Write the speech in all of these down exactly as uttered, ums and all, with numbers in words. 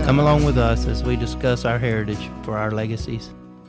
Come along with us as we discuss our heritage for our legacies.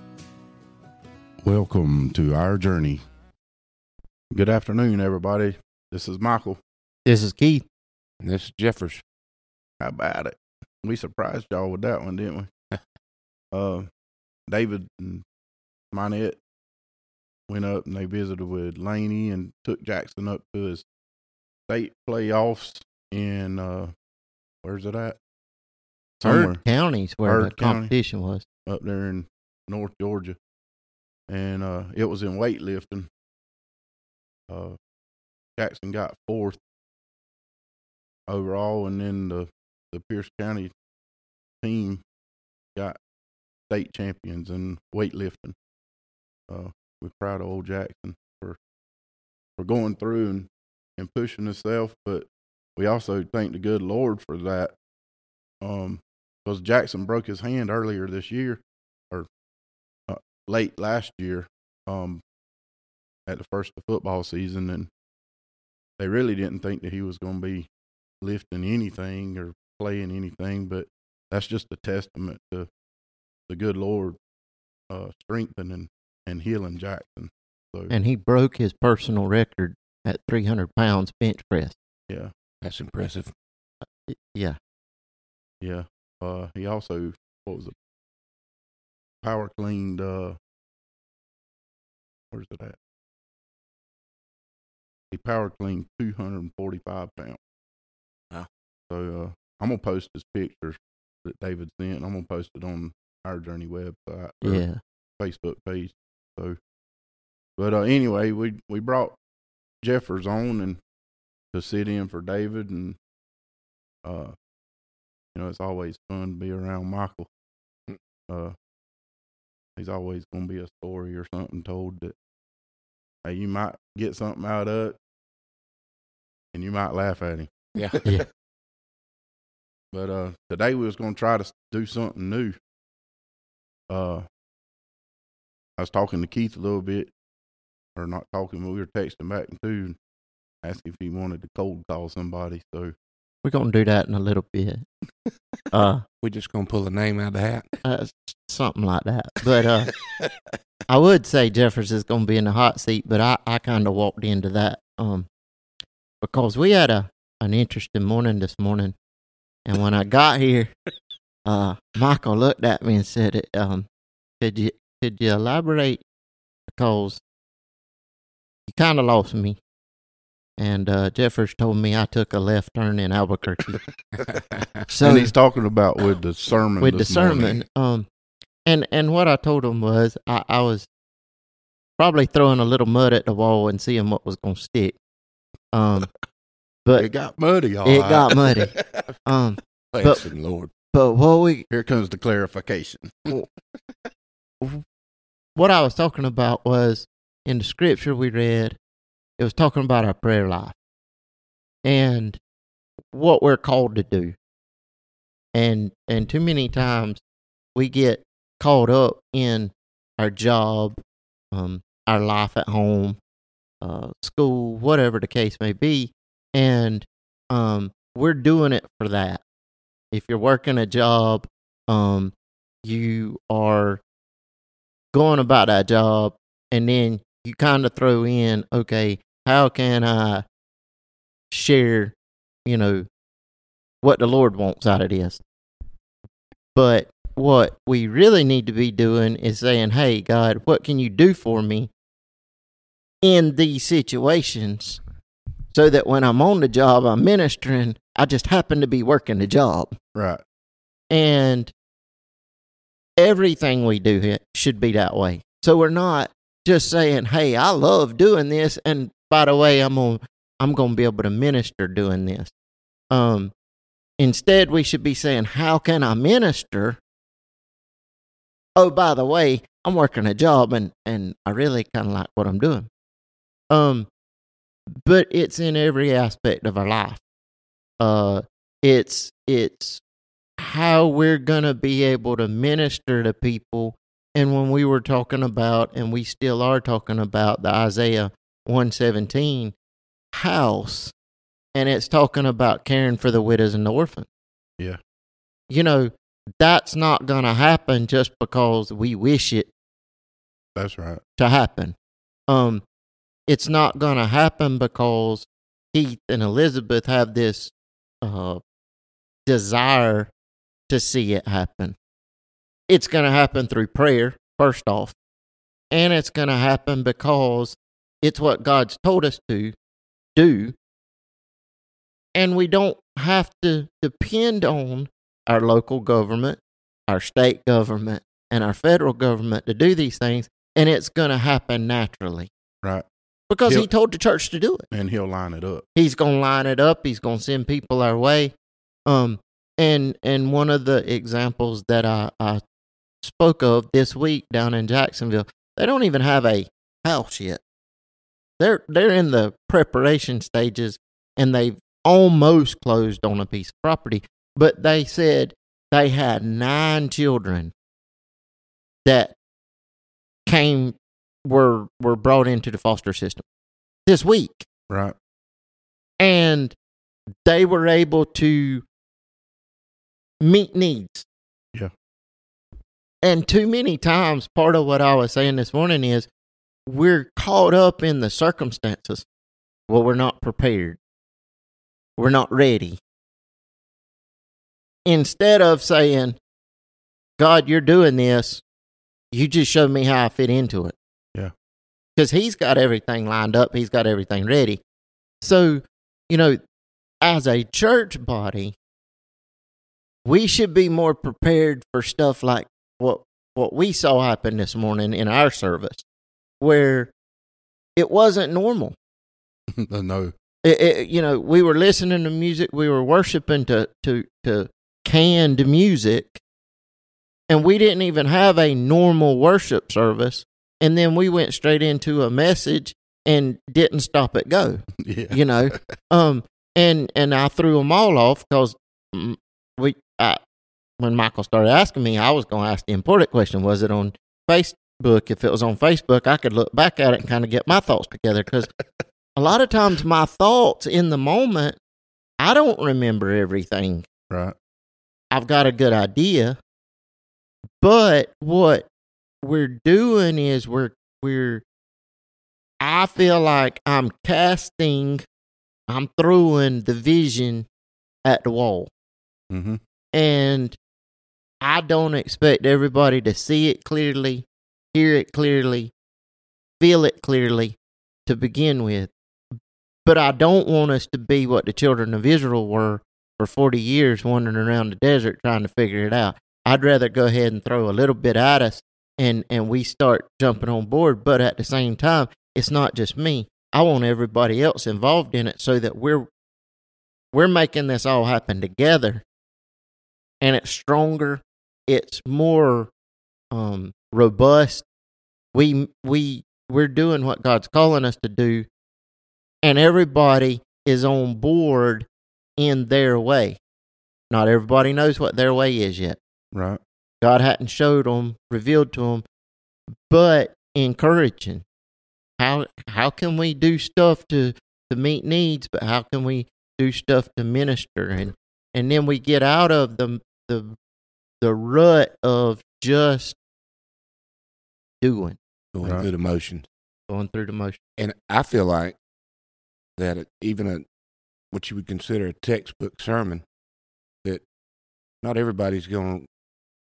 Welcome to our journey. Good afternoon, everybody. This is Michael. This is Keith. And this is Jeffers. How about it? We surprised y'all with that one, didn't we? uh, David and Minette went up and they visited with Laney and took Jackson up to his state playoffs in, uh, where's it at? Somewhere. Byrd County's where Byrd the competition County, was. up there in North Georgia. And uh, it was in weightlifting. Uh, Jackson got fourth overall, and then the, the Pierce County team got state champions in weightlifting. Uh, we're proud of old Jackson for for going through and, and pushing himself, but we also thank the good Lord for that. Um, because Jackson broke his hand earlier this year, or uh, late last year, um, at the first of football season, and they really didn't think that he was going to be lifting anything or playing anything, but that's just a testament to the good Lord uh, strengthening and healing Jackson. So, And he broke his personal record at three hundred pounds bench press. yeah, That's impressive. Yeah. yeah. Uh, he also, what was it? Power cleaned, uh, where's it at? He power cleaned two hundred forty-five pounds. Wow. So uh, I'm going to post his pictures that David sent. I'm going to post it on our Journey website. or Yeah. Facebook page. So, but uh, anyway, we, we brought Jeffers on and to sit in for David, and uh, you know, it's always fun to be around Michael. Uh, he's always going to be a story or something told that, hey, you might get something out of it, and you might laugh at him. Yeah. Yeah. But uh, today we was going to try to do something new. Uh, I was talking to Keith a little bit, or not talking, but we were texting back and too, asking if he wanted to cold call somebody. So We're going to do that in a little bit. Uh, We're just going to pull a name out of the hat. uh, something like that. But uh, I would say Jeffers is going to be in the hot seat, but I, I kind of walked into that um, because we had a an interesting morning this morning. And when I got here, uh, Michael looked at me and said, um, could you, could you elaborate? Because you kind of lost me. And uh, Jeffers told me I took a left turn in Albuquerque. So and he's talking about with the sermon. with the this sermon, morning. um, and and what I told him was I, I was probably throwing a little mud at the wall and seeing what was going to stick. Um, but It got muddy. All it right. got muddy. Um, Praise the Lord. but what we Here comes the clarification. what I was talking about was in the scripture we read, it was talking about our prayer life and what we're called to do. And and too many times we get caught up in our job, um, our life at home, uh, school, whatever the case may be, and um, we're doing it for that. If you're working a job, um, you are going about that job, and then you kind of throw in, okay, how can I share, you know, what the Lord wants out of this? But what we really need to be doing is saying, hey, God, what can you do for me in these situations so that when I'm on the job, I'm ministering, I just happen to be working the job. Right. And everything we do here should be that way. So we're not just saying, hey, I love doing this, and by the way, I'm gonna I'm gonna be able to minister doing this. Um, instead, we should be saying, how can I minister? Oh, by the way, I'm working a job, and, and I really kind of like what I'm doing. Um, but it's in every aspect of our life. Uh, it's it's how we're gonna be able to minister to people. And when we were talking about, and we still are talking about, the Isaiah one seventeen house, and it's talking about caring for the widows and the orphans. Yeah. You know, that's not going to happen just because we wish it That's right. to happen. Um, it's not going to happen because Keith and Elizabeth have this uh, desire to see it happen. It's going to happen through prayer, first off, and it's going to happen because it's what God's told us to do, and we don't have to depend on our local government, our state government, and our federal government to do these things, and it's going to happen naturally. Right. Because He'll- he told the church to do it. And he'll line it up. He's going to line it up. He's going to send people our way. Um, and and one of the examples that I, I spoke of this week down in Jacksonville, they don't even have a house yet. They're they're in the preparation stages, and they've almost closed on a piece of property. But they said they had nine children that came were were brought into the foster system this week. Right. And they were able to meet needs. Yeah. And too many times, part of what I was saying this morning is we're caught up in the circumstances. Well, we're not prepared. We're not ready. Instead of saying, God, you're doing this, you just show me how I fit into it. Yeah. Because he's got everything lined up. He's got everything ready. So, you know, as a church body, we should be more prepared for stuff like what what we saw happen this morning in our service, where it wasn't normal. No. It, it, you know, we were listening to music, we were worshiping to, to, to canned music, and we didn't even have a normal worship service. And then we went straight into a message and didn't stop it go. Yeah. You know, um, and and I threw them all off because we, I, when Michael started asking me, I was going to ask the important question: was it on Facebook? If it was on Facebook, I could look back at it and kind of get my thoughts together. Because a lot of times, my thoughts in the moment, I don't remember everything. Right. I've got a good idea, but what we're doing is we're we're I feel like I'm casting, I'm throwing the vision at the wall. Mm-hmm. And I don't expect everybody to see it clearly, hear it clearly, feel it clearly to begin with. But I don't want us to be what the children of Israel were for forty years wandering around the desert trying to figure it out. I'd rather go ahead and throw a little bit at us and, and we start jumping on board. But at the same time, it's not just me. I want everybody else involved in it so that we're we're making this all happen together. And it's stronger. It's more um, robust. We we we're doing what God's calling us to do, and everybody is on board in their way. Not everybody knows what their way is yet. Right. God hadn't showed them, revealed to them, but encouraging. How how can we do stuff to, to meet needs, but how can we do stuff to minister? And and then we get out of the the the rut of just doing, Going Right. through the motions. going through the motion. And I feel like that it, even a what you would consider a textbook sermon, that not everybody's going to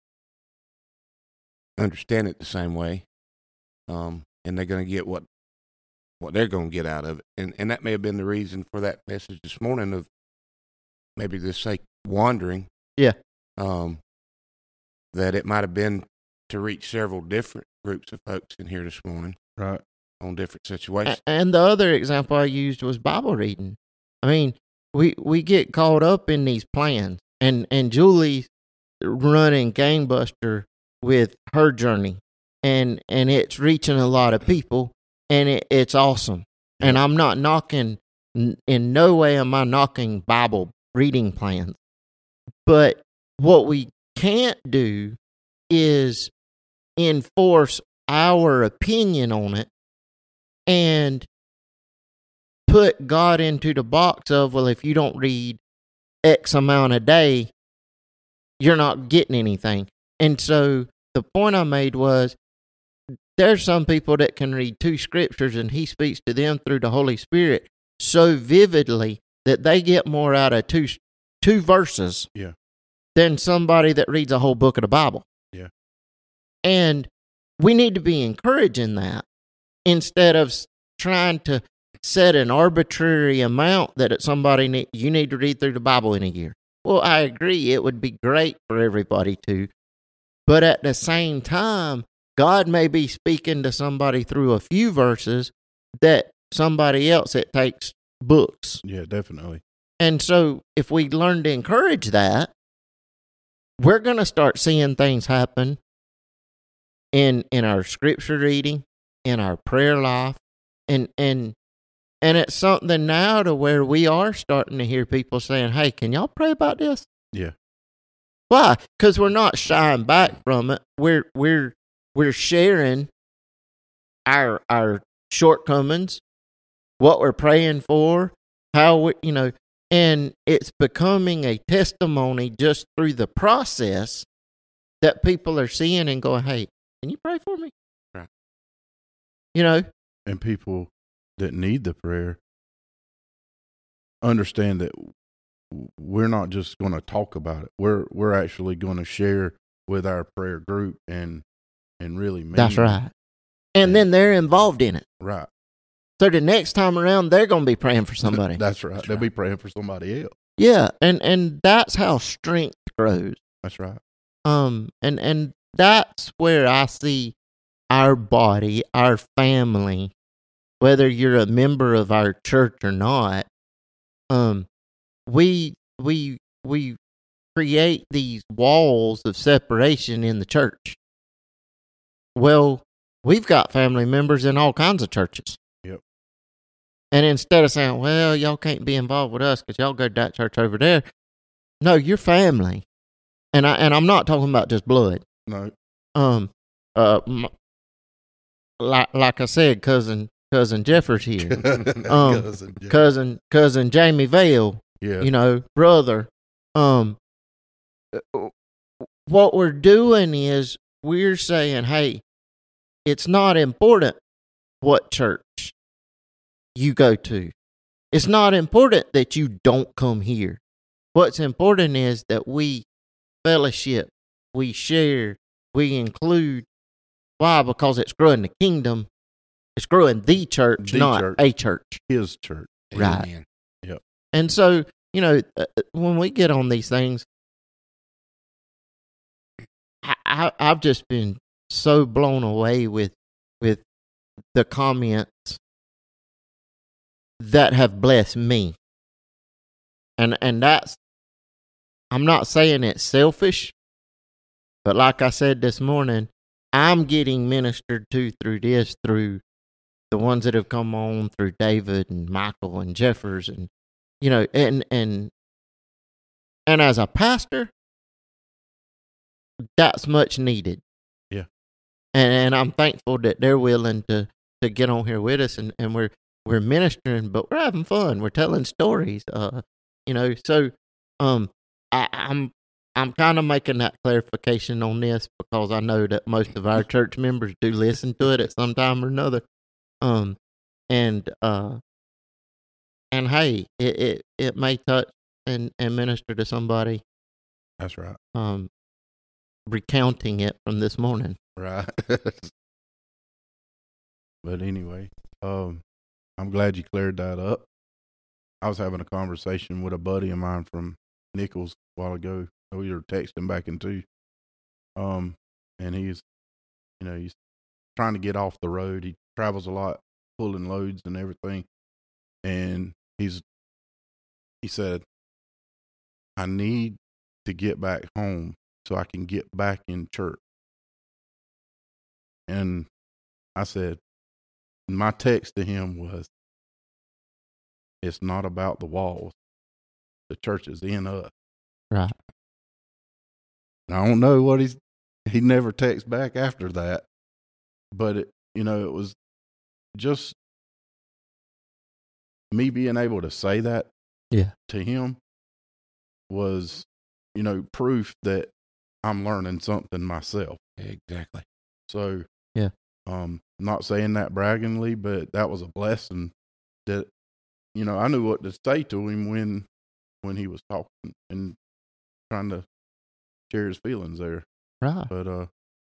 understand it the same way, um, and they're going to get what what they're going to get out of it. And and that may have been the reason for that message this morning of maybe this say wandering. Yeah. Um, that it might have been to reach several different groups of folks in here this morning Right. on different situations. A- And the other example I used was Bible reading. I mean, we we get caught up in these plans, and and Julie's running gangbuster with her journey, and and it's reaching a lot of people, and it, it's awesome. And I'm not knocking, n- in no way am I knocking Bible reading plans, but what we can't do is enforce our opinion on it and put God into the box of, well, if you don't read X amount a day, you're not getting anything. And so the point I made was there's some people that can read two scriptures and he speaks to them through the Holy Spirit so vividly that they get more out of two two verses Yeah. than somebody that reads a whole book of the Bible. Yeah. And we need to be encouraging that instead of trying to set an arbitrary amount that somebody need, you need to read through the Bible in a year. Well, I agree. It would be great for everybody to. But at the same time, God may be speaking to somebody through a few verses that somebody else that takes books. Yeah, definitely. And so if we learn to encourage that, we're going to start seeing things happen in in our scripture reading, in our prayer life, and and and it's something now to where we are starting to hear people saying, "Hey, can y'all pray about this?" Yeah. Why? Because we're not shying back from it. We're we're we're sharing our our shortcomings, what we're praying for, how we, you know, and it's becoming a testimony just through the process that people are seeing and going, "Hey, can you pray for me?" Right. You know, And people that need the prayer understand that we're not just going to talk about it. We're we're actually going to share with our prayer group and and really mean that's it. right. And then they're involved in it. Right. So the next time around, they're going to be praying for somebody. That's right. That's They'll right. be praying for somebody else. Yeah, and and that's how strength grows. That's right. Um, and and that's where I see our body, our family, whether you're a member of our church or not. Um, we we we create these walls of separation in the church. Well, we've got family members in all kinds of churches. Yep. And instead of saying, "Well, y'all can't be involved with us because y'all go to that church over there," no, you're family. And I and I'm not talking about just blood. No. Um, uh, m- like like I said, cousin cousin Jeffers here, um, Cousin Jeff. cousin cousin Jamie Vale, yeah. you know, brother. Um, what we're doing is we're saying, "Hey, it's not important what church you go to. It's not important that you don't come here. What's important is that we fellowship, we share, we include." Why? Because it's growing the kingdom. It's growing the church, The not church. a church. His church. Right. Amen. And so, you know, uh, when we get on these things, I, I, I've just been so blown away with with the comments that have blessed me. And and that's, I'm not saying it's selfish, but like I said this morning, I'm getting ministered to through this, through the ones that have come on, through David and Michael and Jeffers, and you know, and and and as a pastor, that's much needed. Yeah. And and I'm thankful that they're willing to, to get on here with us, and, and we're we're ministering, but we're having fun. We're telling stories. Uh, you know, so um, I, I'm I'm kind of making that clarification on this because I know that most of our church members do listen to it at some time or another. Um, and uh, and hey, it, it, it may touch and, and minister to somebody. That's right. Um, recounting it from this morning. Right. But anyway, um, I'm glad you cleared that up. I was having a conversation with a buddy of mine from Nichols a while ago. We were texting back and two. Um, and he's, you know, he's trying to get off the road. He travels a lot, pulling loads and everything. And he's, he said, I need to get back home so I can get back in church. And I said, my text to him was, it's not about the walls. The church is in us. Right. And I don't know what he's, he never texts back after that. But, it, you know, it was just me being able to say that Yeah. to him was you know, proof that I'm learning something myself. Exactly. So, yeah. Um, not saying that braggingly, but that was a blessing that, you know, I knew what to say to him when, when he was talking and trying to share his feelings there. Right. But, uh,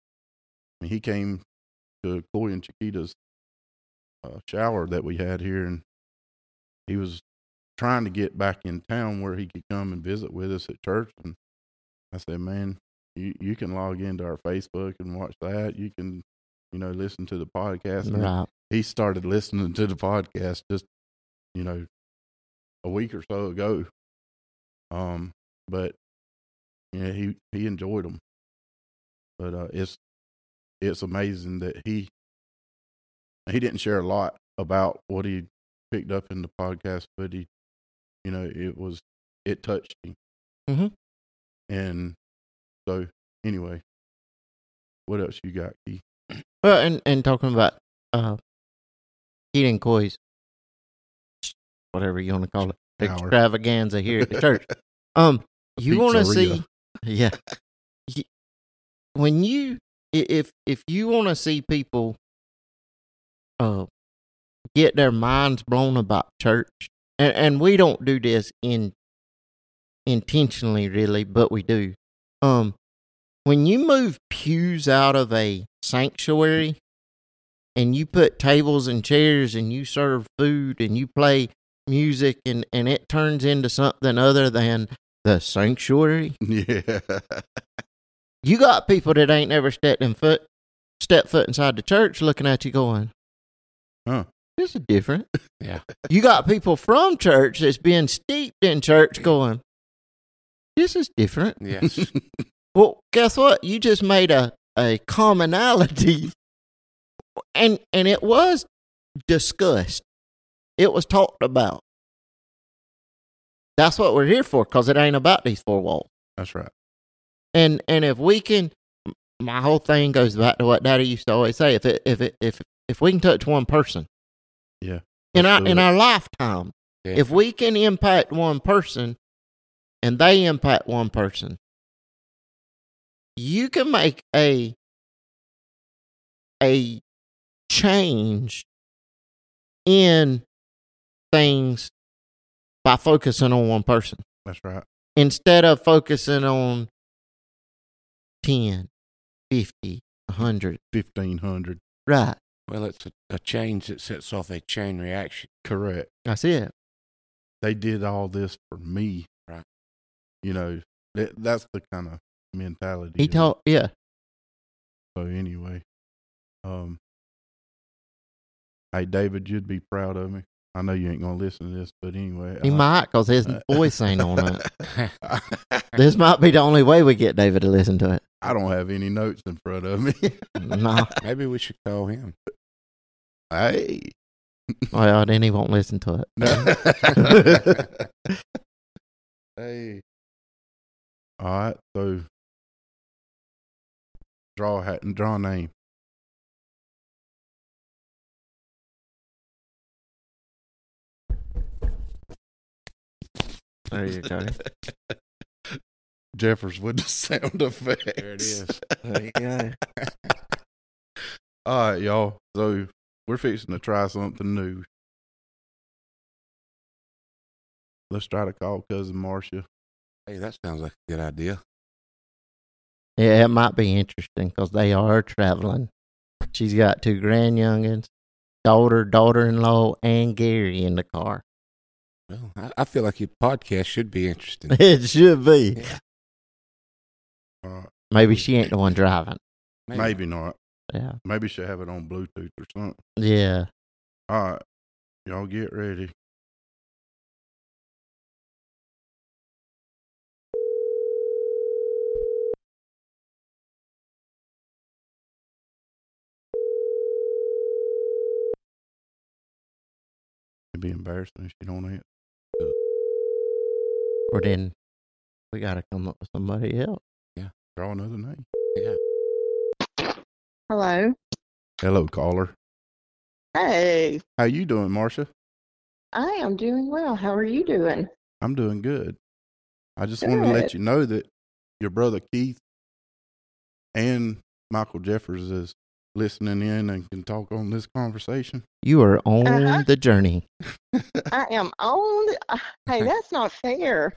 he came to Chloe and Chiquita's uh, shower that we had here, and he was trying to get back in town where he could come and visit with us at church. And I said, man, you, you can log into our Facebook and watch that. You can, you know, listen to the podcast. And right. He started listening to the podcast just, you know, a week or so ago. Um, but yeah, he, he enjoyed them. But uh, it's it's amazing that he he didn't share a lot about what he picked up in the podcast, but he, you know, it was it touched him. Mm-hmm. And so, anyway, what else you got, Keith? Well, and, and talking about uh, Keith and Coy's, whatever you want to call it, Hour. extravaganza here at the church. Um, you want to see, yeah, you, when you if if you want to see people uh get their minds blown about church, and and we don't do this in intentionally really, but we do. Um, when you move pews out of a sanctuary and you put tables and chairs and you serve food and you play music and, and it turns into something other than the sanctuary. Yeah. You got people that ain't never stepped in foot, step foot inside the church looking at you going, huh, this is different. Yeah. You got people from church that's been steeped in church going, this is different. Yes. Well, guess what? You just made a, a commonality, and and it was discussed. It was talked about. That's what we're here for, because it ain't about these four walls. That's right. And and if we can, my whole thing goes back to what Daddy used to always say: if it if it if if we can touch one person, yeah, in our in our lifetime, yeah. if we can impact one person, and they impact one person, you can make a a change in things by focusing on one person. That's right. Instead of focusing on ten, fifty, one hundred. fifteen hundred. Right. Well, it's a, a change that sets off a chain reaction. Correct. That's it. They did all this for me. Right. You know, that, that's the kind of mentality. He told, yeah. So anyway, um, hey, David, you'd be proud of me. I know you ain't going to listen to this, but anyway. He I, might, because his voice ain't on it. This might be the only way we get David to listen to it. I don't have any notes in front of me. No. Maybe we should call him. Hey. Well, then he won't listen to it. Hey. All right, so draw a hat and draw a name. There you go. Jeffers with the sound effects. There it is. There you go. All right, y'all. So we're fixing to try something new. Let's try to call Cousin Marcia. Hey, that sounds like a good idea. Yeah, it might be interesting because they are traveling. She's got two grandyoungins, daughter, daughter-in-law, and Gary in the car. Well, I, I feel like your podcast should be interesting. It should be. Yeah. Uh, Maybe she ain't the one driving. Maybe. maybe not. Yeah. Maybe she'll have it on Bluetooth or something. Yeah. All right. Y'all get ready. It'd be embarrassing if she don't answer. Or then we got to come up with somebody else. Yeah. Draw another name. Yeah. Hello. Hello, caller. Hey, How you doing, Marcia? I am doing well. How are you doing? I'm doing good. I just wanted to let Good. you know that your brother Keith and Michael Jeffers is listening in and can talk on this conversation. You are on Uh-huh. the journey. I am on. The, uh, hey, that's not fair.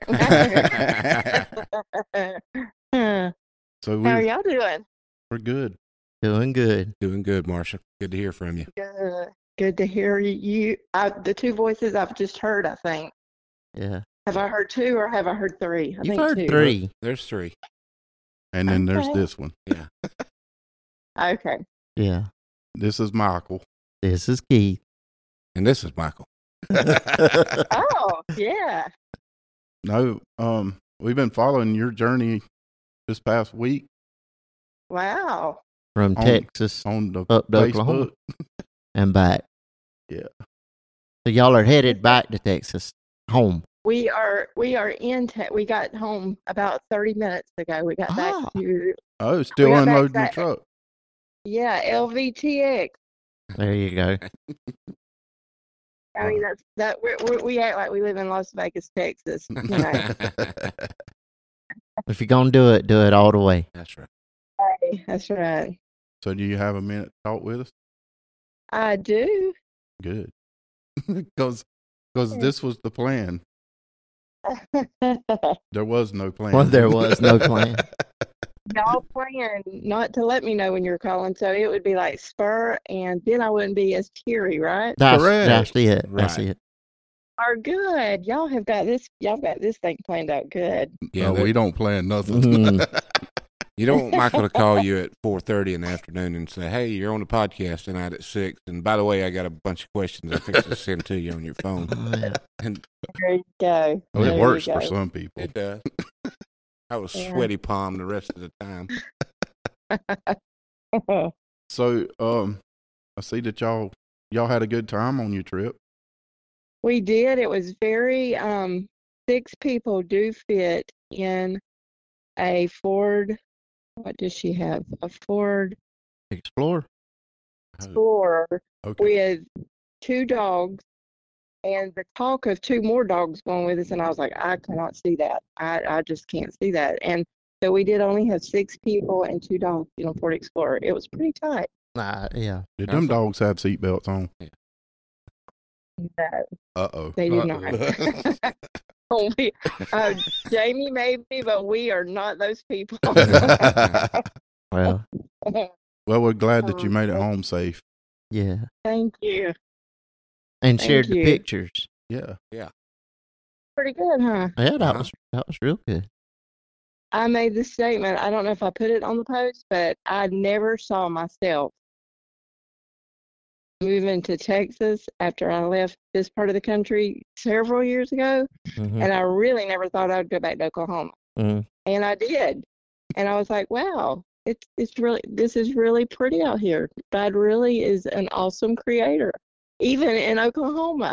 How So are we're, y'all doing? we're good. Doing good. Doing good, Marsha. Good to hear from you. Good. Good to hear you. I, the two voices I've just heard, I think. Yeah. Have I heard two or have I heard three? I You've think heard two. three. There's three. And then there's Okay. this one. Yeah. Okay. Yeah. This is Michael. This is Keith. And this is Michael. Oh, yeah. No, um, we've been following your journey this past week Wow. From On- Texas on the up to Oklahoma Facebook. and back. Yeah. So y'all are headed back to Texas, home. We are we are in. Te- we got home about thirty minutes ago. We got back Ah. to Oh, still We got back unloading the that- truck. yeah L V T X. There you go. I mean that's that we we we act like we live in Las Vegas, Texas. You know. If you're gonna do it, do it all the way. That's right. Hey, that's right. So do you have a minute to talk with us? I do. Good. Because this was the plan. There was no plan. Well, there was no plan. Y'all planned not to let me know when you're calling, so it would be like spur, and then I wouldn't be as teary, right? That's, Correct. that's it. That's Right. it. Are good. Y'all have got this. Y'all got this thing planned out good. Yeah, No, that- we don't plan nothing. Mhm. You don't want Michael to call you at four thirty in the afternoon and say, "Hey, you're on the podcast tonight at six. And by the way, I got a bunch of questions I think to send to you on your phone." Oh, yeah. And There you go. Well, There it you works for go. some people. it uh, I was Yeah. sweaty palm the rest of the time. So, um, I see that y'all y'all had a good time on your trip. We did. It was very, um, six people do fit in a Ford. What does she have? A Ford Explore. Explorer Okay. with two dogs and the talk of two more dogs going with us. And I was like, I cannot see that. I, I just can't see that. And so we did only have six people and two dogs in a Ford Explorer. It was pretty tight. Uh, yeah. Did them That's a- dogs have seatbelts on? No, Uh oh. they did not. Only, uh, Jamie maybe, but we are not those people. Well, Well, we're glad that you Um, made it home safe. yeah. Thank you. And Thank shared the you. pictures. Yeah. Pretty good, huh? Yeah, that Uh-huh. was that was real good. I made this statement. I don't know if I put it on the post, but I never saw myself moving to Texas after I left this part of the country several years ago. Mhm. And I really never thought I'd go back to Oklahoma. Mhm. And I did. And I was like, wow, it's it's really this is really pretty out here. God really is an awesome creator, even in Oklahoma.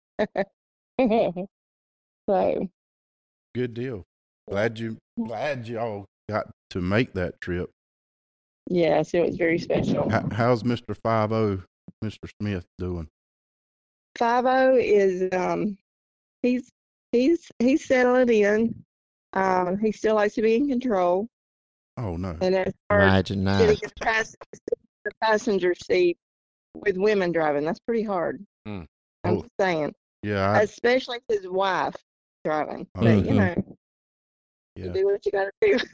So Good deal. Glad you glad y'all got to make that trip. yes, it was very special. How, how's Mister Five O, Mister Smith doing? Five O is um he's he's he's settling in. Um, he still likes to be in control, Oh no. and as far as Imagine sitting that. in the, pass- the passenger seat with women driving, that's pretty hard. Hmm. I'm Oh. just saying, Yeah. I, especially his wife driving. Oh. But you Mhm. know, yeah. you do what you got to do.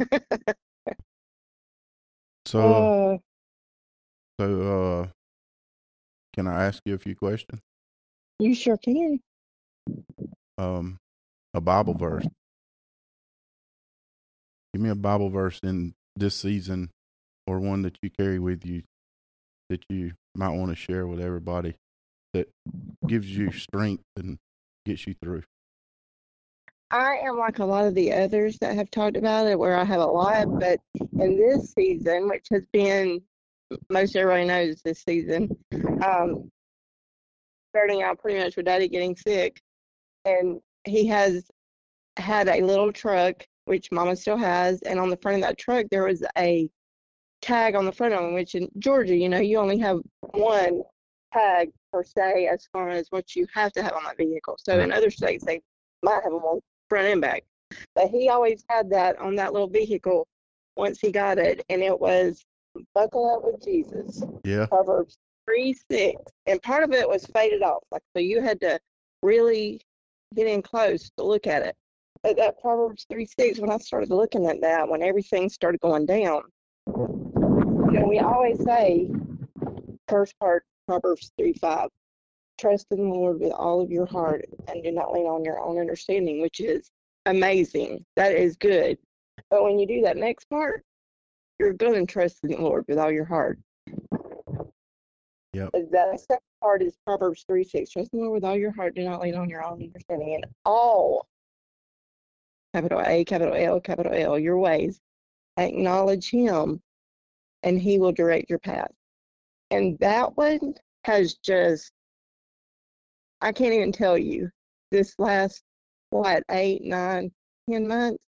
So Oh, so uh, can I ask you a few questions? you sure can. Um, a Bible verse. Give me a Bible verse in this season, or one that you carry with you that you might want to share with everybody that gives you strength and gets you through. I am like a lot of the others that have talked about it, where I have a lot, but in this season, which has been, most everybody knows this season, um, starting out pretty much with Daddy getting sick, and he has had a little truck, which Mama still has, and on the front of that truck there was a tag on the front of him, which in Georgia, you know, you only have one tag per se as far as what you have to have on that vehicle. So in other states, they might have them on front and back. But he always had that on that little vehicle once he got it, and it was buckle up with Jesus. Yeah. Proverbs three six, and part of it was faded off, like so you had to really get in close to look at it. But that Proverbs three six, when I started looking at that, when everything started going down, you know, we always say, first part, Proverbs three five, trust in the Lord with all of your heart and do not lean on your own understanding, which is amazing. That is good. But when you do that next part, you're going to trust in the Lord with all your heart. Yep. That second part is Proverbs three six, trust in the Lord with all your heart, do not lean on your own understanding. In all, capital A, capital L, capital L, your ways, acknowledge Him, and He will direct your path. And that one has just, I can't even tell you, this last, what, eight, nine, ten months,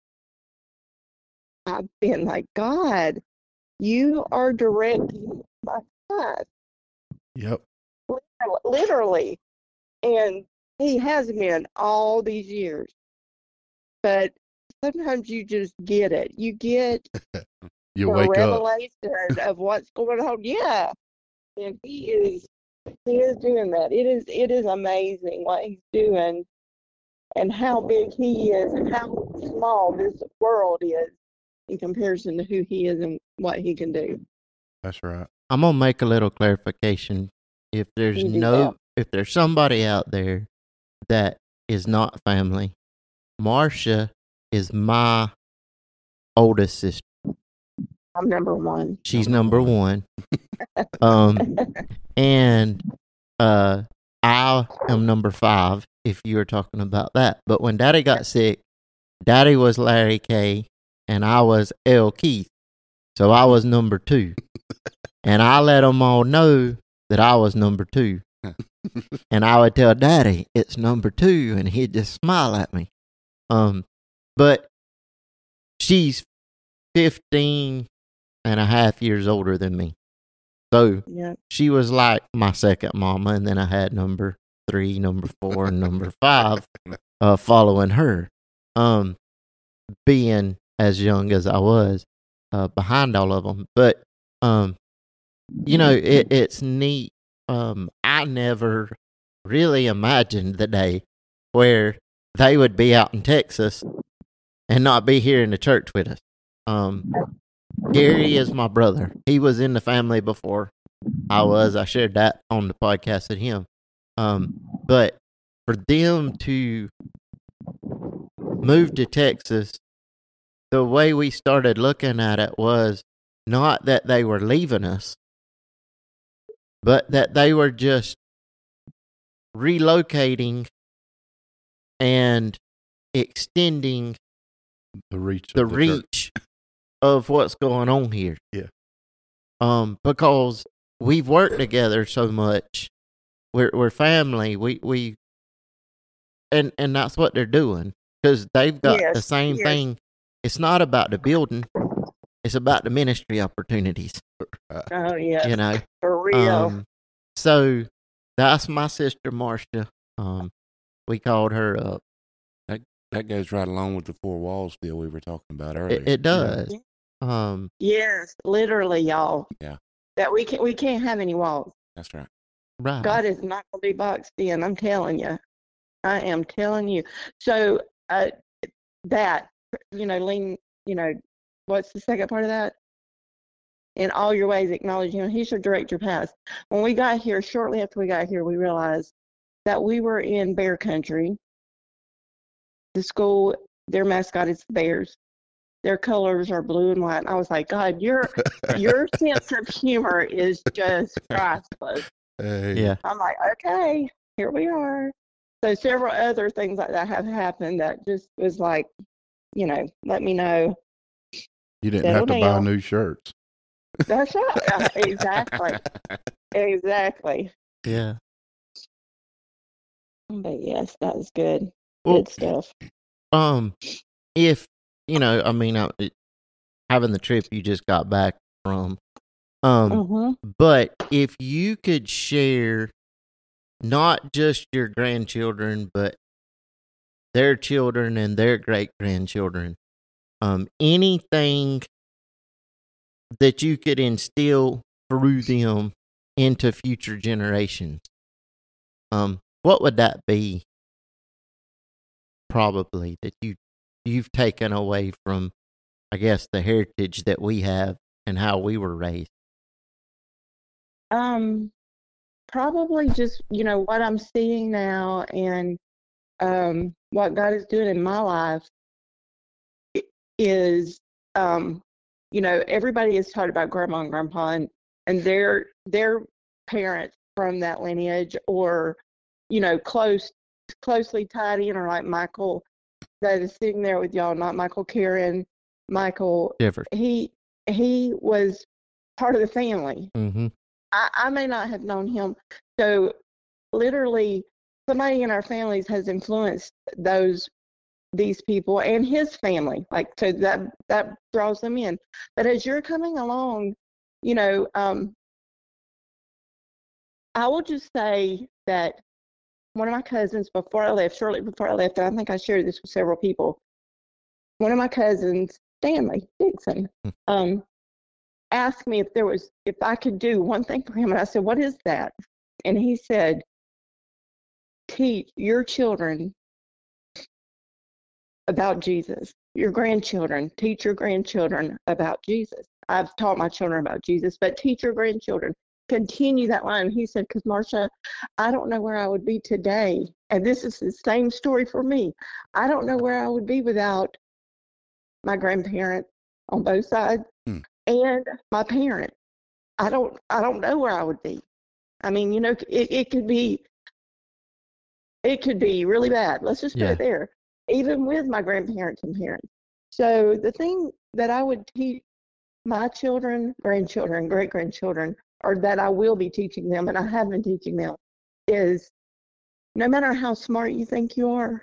I've been like, God, you are directing my path. Yep. Literally. And He has been all these years. But sometimes you just get it. You get You the wake up. revelation of what's going on. Yeah. And he is he is doing that. It is it is amazing what He's doing and how big He is and how small this world is in comparison to who He is and what He can do. That's right. I'm gonna make a little clarification. If there's You do no, that. if there's somebody out there that is not family, Marcia is my oldest sister. I'm number one. She's number one. um, and uh, I am number five. If you were talking about that, but when Daddy got sick, Daddy was Larry K, and I was L Keith, so I was number two, and I let them all know that I was number two, and I would tell Daddy it's number two, and he'd just smile at me. Um, but she's fifteen and a half years older than me. So Yeah. she was like my second mama, and then I had number three, number four, and number five uh, following her. Um, being as young as I was uh, behind all of them. But, um, you know, it, it's neat. Um, I never really imagined the day where they would be out in Texas and not be here in the church with us. Um, Gary is my brother. He was in the family before I was. I shared that on the podcast with him. Um, but for them to move to Texas, the way we started looking at it was not that they were leaving us, but that they were just relocating and extending The reach. the of the church. reach of what's going on here. Yeah. Um, because we've worked together so much. We're we're family. We we and and that's what they're doing, because they've got Yes, the same yes. thing. It's not about the building. It's about the ministry opportunities. Oh yeah. You know. For real. Um, so that's my sister Marcia. Um, we called her up. That goes right along with the four walls deal we were talking about earlier. It, it does. Um, Yes, literally, y'all. Yeah. That we can we can't have any walls. That's right. right. God is not going to be boxed in. I'm telling you. I am telling you. So uh, that, you know, lean, you know, what's the second part of that? In all your ways, acknowledge Him. He should direct your path. When we got here, shortly after we got here, we realized that we were in bear country. The school, their mascot is the Bears. Their colors are blue and white. And I was like, God, your your sense of humor is just priceless. Hey. Yeah. I'm like, okay, here we are. So several other things like that have happened that just was like, you know, let me know. You didn't Settle have to buy down. new shirts. That's right. Exactly. Exactly. Yeah. But yes, that was good. Well, Good stuff. um, if you know, I mean, uh, it- having the trip you just got back from, um, Mm-hmm. but if you could share not just your grandchildren, but their children and their great grandchildren. Um, anything that you could instill through them into future generations. Um, what would that be? Probably that you you've taken away from, I guess, the heritage that we have and how we were raised. Um, probably just, you know, what I'm seeing now and um, what God is doing in my life i- is, um, you know, everybody is taught about grandma and grandpa and, and their their parents from that lineage, or, you know, close closely tied in, or like Michael that is sitting there with y'all, not Michael Karen. Michael, Different. he he was part of the family. Mm-hmm. I, I may not have known him. So literally somebody in our families has influenced those these people and his family. Like, so that that draws them in. But as you're coming along, you know, um, I will just say that one of my cousins, before I left, shortly before I left, and I think I shared this with several people, one of my cousins, Stanley Dixon, um, asked me if there was, if I could do one thing for him. And I said, what is that? And he said, teach your children about Jesus. Your grandchildren, teach your grandchildren about Jesus. I've taught my children about Jesus, but teach your grandchildren. Continue that line. He said, because Marsha, I don't know where I would be today. And this is the same story for me. I don't know where I would be without my grandparents on both sides Hmm. and my parents. I don't I don't know where I would be. I mean, you know, it, it could be it could be really bad. Let's just put Yeah. it there. Even with my grandparents and parents. So the thing that I would teach my children, grandchildren, great grandchildren, or that I will be teaching them, and I have been teaching them, is no matter how smart you think you are,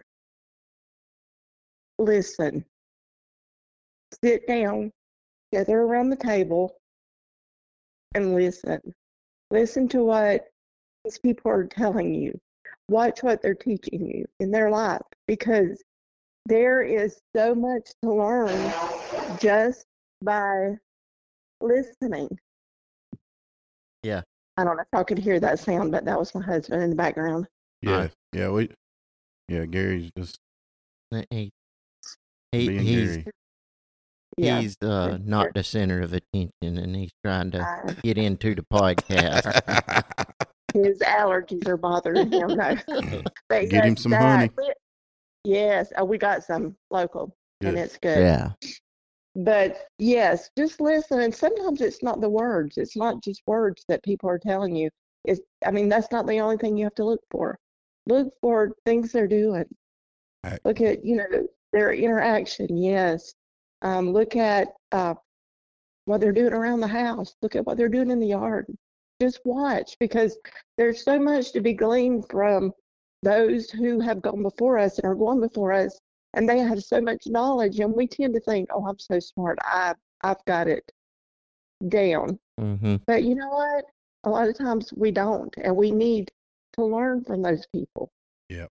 listen. Sit down, gather around the table, and listen. Listen to what these people are telling you. Watch what they're teaching you in their life, because there is so much to learn just by listening. Yeah. I don't know if I could hear that sound, but that was my husband in the background. Yeah, Alright. yeah, we, yeah, Gary's just He, he, being he's Gary. Yeah. he's uh, not the center of attention, and he's trying to Uh, get into the podcast. his allergies are bothering him. No. But Get him yes, some that- honey. Yes, uh, we got some local, and Good. it's good. Yeah. But yes, just listen. And sometimes it's not the words. It's not just words that people are telling you. It's, I mean, that's not the only thing you have to look for. Look for things they're doing. Right. Look at, you know, their interaction. Yes. Um, look at uh, what they're doing around the house. Look at what they're doing in the yard. Just watch, because there's so much to be gleaned from those who have gone before us and are going before us. And they have so much knowledge, and we tend to think, "Oh, I'm so smart. I I've got it down." Mm-hmm. But you know what? A lot of times we don't, and we need to learn from those people. Yep.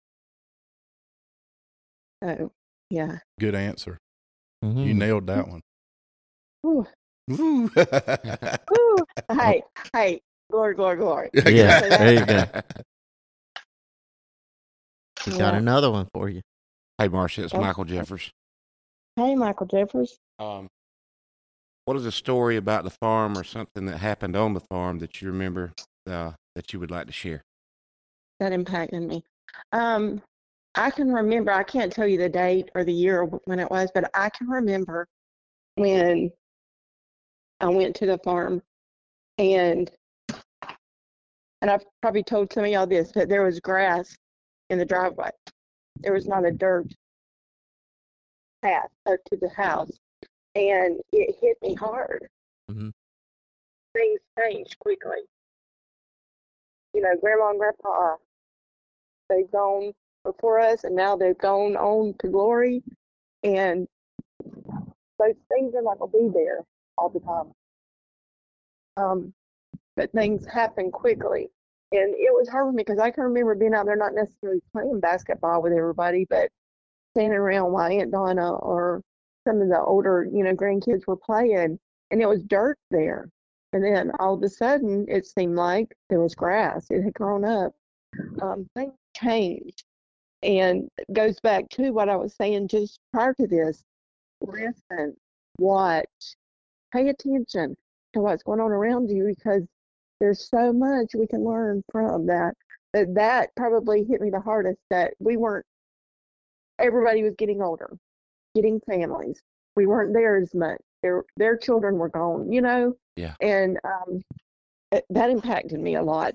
So, yeah. Good answer. Mm-hmm. You nailed that one. Whew. Woo. Whew. Hey, hey, glory, glory, glory. Yeah, So that- there you go. We got Yeah. another one for you. Hey, Marcia, it's Oh. Michael Jeffers. Hey, Michael Jeffers. Um, what is a story about the farm or something that happened on the farm that you remember uh, that you would like to share? That impacted me. Um, I can remember, I can't tell you the date or the year when it was, but I can remember when I went to the farm, and and I've probably told some of y'all this, but there was grass in the driveway. There was not a dirt path up to the house, and it hit me hard. Mhm. Things changed quickly. You know, Grandma and Grandpa, they've gone before us, and now they've gone on to glory, and those things are not going to be there all the time. Um, but things happen quickly. And it was hard for me because I can remember being out there not necessarily playing basketball with everybody, but standing around while Aunt Donna or some of the older, you know, grandkids were playing, and it was dirt there. And then all of a sudden, it seemed like there was grass. It had grown up. Um, things changed. And it goes back to what I was saying just prior to this. Listen, watch, pay attention to what's going on around you, because there's so much we can learn from that. That, that probably hit me the hardest, that we weren't, everybody was getting older, getting families. We weren't there as much. Their, their children were gone, you know? Yeah. And um, it, that impacted me a lot,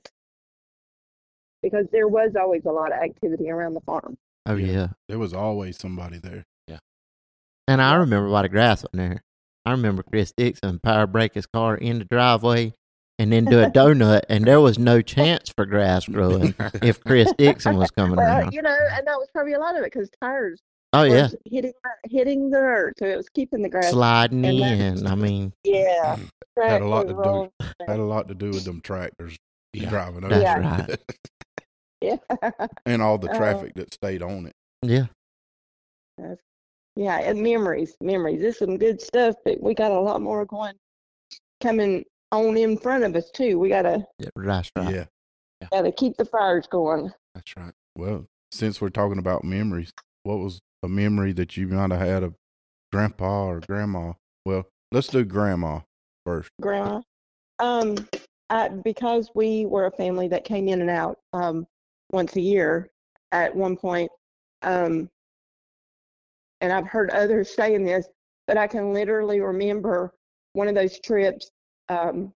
because there was always a lot of activity around the farm. Oh, yeah. yeah. There was always somebody there. Yeah. And I remember a lot of grass on there. I remember Chris Dixon power brake his car in the driveway and then do a donut, and there was no chance for grass growing if Chris Dixon was coming well, around. You know, and that was probably a lot of it, because tires Oh, yeah. hitting hitting the dirt, so it was keeping the grass. Sliding and in, that, I mean. Yeah. Had a lot to do. Had a lot to do with them tractors Yeah. driving over. That's Yeah. right. Yeah. And all the Uh, traffic that stayed on it. Yeah. Yeah, and memories, memories. This is some good stuff, but we got a lot more going, coming on in front of us too. We gotta Yeah, that's right. Yeah. gotta keep the fires going. That's right. Well, since we're talking about memories, what was a memory that you might have had of grandpa or grandma? Well, let's do grandma first. Grandma, um, I, because we were a family that came in and out um once a year at one point, um, and I've heard others saying this, but I can literally remember one of those trips, um,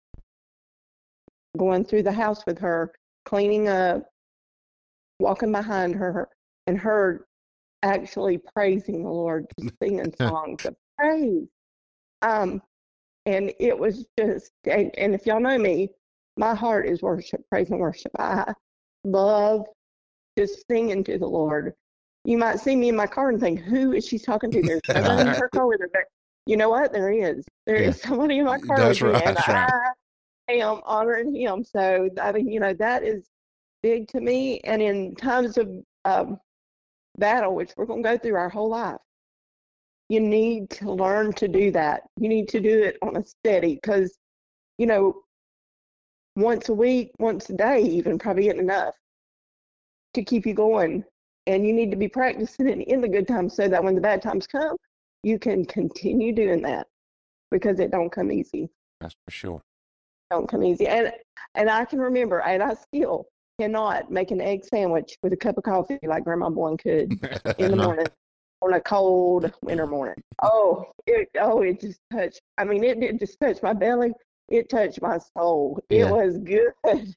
going through the house with her, cleaning up, walking behind her, and her actually praising the Lord, just singing songs of praise. Um, and it was just, and, and if y'all know me, my heart is worship, praise and worship. I love just singing to the Lord. You might see me in my car and think, who is she talking to? There's nobody in her car with her. But you know what? There is. There Yeah. is somebody in my car That's with me, right, and that's right. I am honoring him. So, I mean, you know, that is big to me. And in times of um, battle, which we're going to go through our whole life, you need to learn to do that. You need to do it on a steady, because, you know, once a week, once a day, even probably isn't enough to keep you going. And you need to be practicing it in the good times, so that when the bad times come, you can continue doing that, because it don't come easy. That's for sure. Don't come easy. And and I can remember, and I still cannot make an egg sandwich with a cup of coffee like Grandma Boyne could in the No. morning on a cold winter morning. Oh, it oh it just touched. I mean, it didn't just touch my belly. It touched my soul. Yeah. It was good.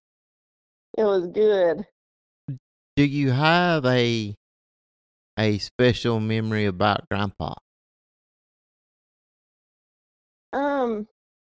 It was good. Do you have a a special memory about Grandpa? Um,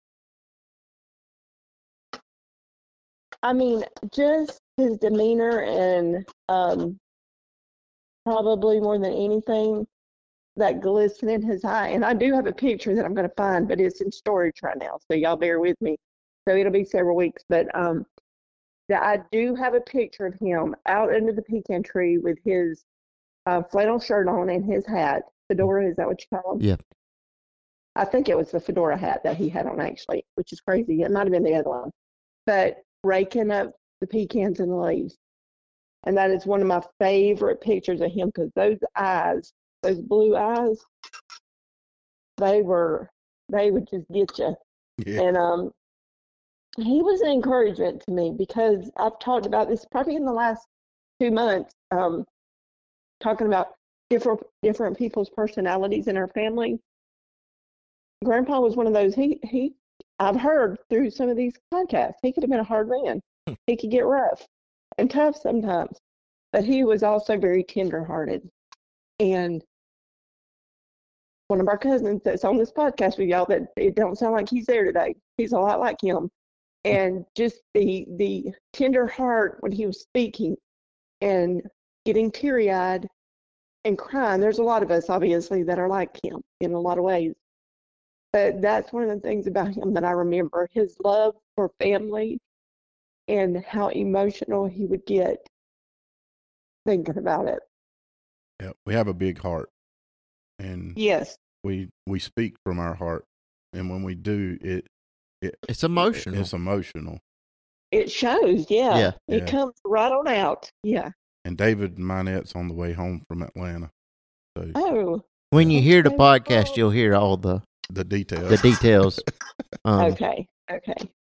I mean, just his demeanor, and um, probably more than anything, that glisten in his eye. And I do have a picture that I'm going to find, but it's in storage right now, so y'all bear with me. So it'll be several weeks, but um, that I do have a picture of him out under the pecan tree with his uh, flannel shirt on and his hat. Fedora, is that what you call him? Yeah. I think it was the fedora hat that he had on, actually, which is crazy. It might have been the other one. But raking up the pecans and the leaves. And that is one of my favorite pictures of him, because those eyes, those blue eyes, they were, they would just get you. Yeah. And um, he was an encouragement to me, because I've talked about this probably in the last two months, um, talking about different different people's personalities in our family. Grandpa was one of those. He he. I've heard through some of these podcasts, he could have been a hard man. He could get rough and tough sometimes, but he was also very tender-hearted. And one of our cousins that's on this podcast with y'all, that it don't sound like he's there today. He's a lot like him. And just the the tender heart when he was speaking and getting teary-eyed and crying. There's a lot of us, obviously, that are like him in a lot of ways. But that's one of the things about him that I remember, his love for family and how emotional he would get thinking about it. Yeah, we have a big heart, and Yes. we we speak from our heart, and when we do it, it It's emotional. it's emotional. It shows, yeah. Yeah. It Yeah. comes right on out. Yeah. And David Minette's on the way home from Atlanta, so Oh, When you hear the Okay. podcast, you'll hear all the the details. the details. Um, okay. Okay.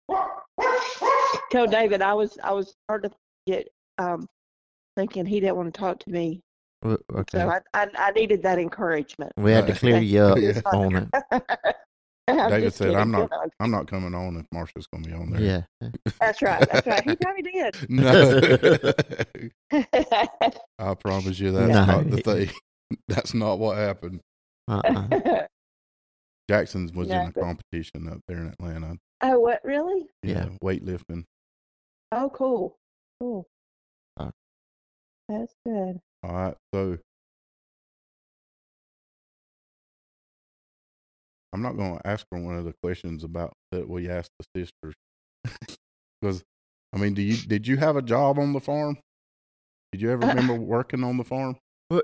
Tell David I was I was hard to get um thinking he didn't want to talk to me. w- okay. So I, I I needed that encouragement. We had to Uh, clear you up Yeah. on it. I'm David just said, kidding. "I'm not, Come on. I'm not coming on if Marsha's going to be on there." Yeah. That's right. That's right. He probably did. No, I promise you that's No. not the thing. That's not what happened. Uh-uh. Jackson's was in No, a but- competition up there in Atlanta. Oh, what really? Yeah. Weightlifting. Oh, cool. Cool. Uh. That's good. All right. So I'm not going to ask her one of the questions about that we asked the sisters. Because, I mean, do you did you have a job on the farm? Did you ever remember working on the farm?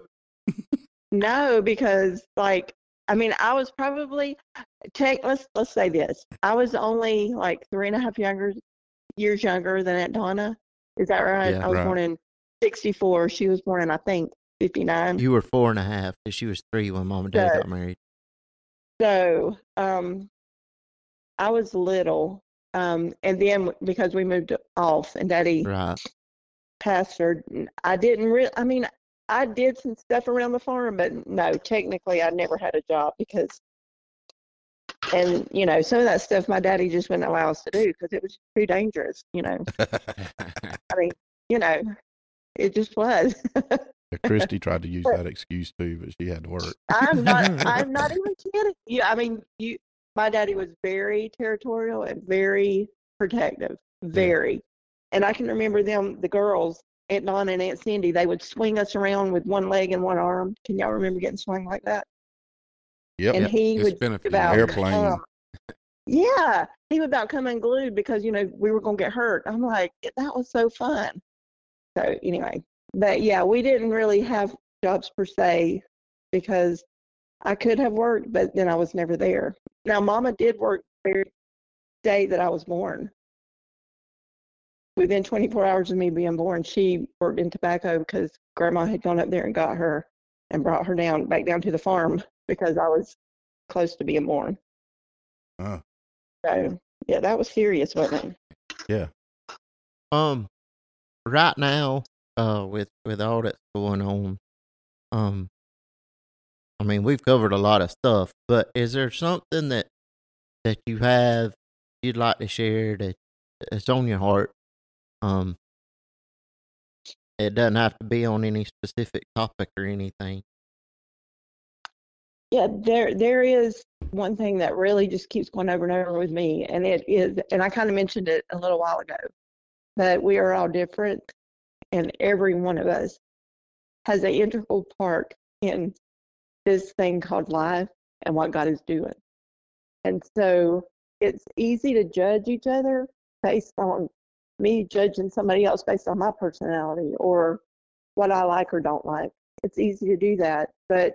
No, because like I mean, I was probably take let's let's say this. I was only like three and a half younger years younger than Aunt Donna. Is that right? Yeah. I was Right. born in sixty-four. She was born in I think fifty-nine. You were four and a half, because she was three when mom and dad Yeah. got married. So, um, I was little, um, and then because we moved off and Daddy Right. pastored, I didn't really. I mean, I did some stuff around the farm, but no, technically, I never had a job because, and you know, some of that stuff my daddy just wouldn't allow us to do because it was too dangerous. You know, I mean, you know, it just was. Christy tried to use that excuse too, but she had to work. I'm not. I'm not even kidding. Yeah, I mean, you. My daddy was very territorial and very protective, very. And I can remember them, the girls, Aunt Donna and Aunt Cindy. They would swing us around with one leg and one arm. Can y'all remember getting swung like that? Yep. And he It's would been a few about Airplane. come- yeah, he would about come unglued because you know we were gonna get hurt. I'm like, that was so fun. So anyway, but yeah, we didn't really have jobs per se because I could have worked, but then I was never there. Now, Mama did work the very day that I was born. Within twenty-four hours of me being born, she worked in tobacco because Grandma had gone up there and got her and brought her down back down to the farm because I was close to being born. Uh, So yeah, that was serious, wasn't it? Um, right now, uh, with with all that's going on, um, I mean, we've covered a lot of stuff, but is there something that that you have you'd like to share that that's on your heart? Um, it doesn't have to be on any specific topic or anything. Yeah, there there is one thing that really just keeps going over and over with me, and it is, and I kind of mentioned it a little while ago, that we are all different, and every one of us has an integral part in this thing called life and what God is doing. And so it's easy to judge each other based on me judging somebody else based on my personality or what I like or don't like. It's easy to do that, but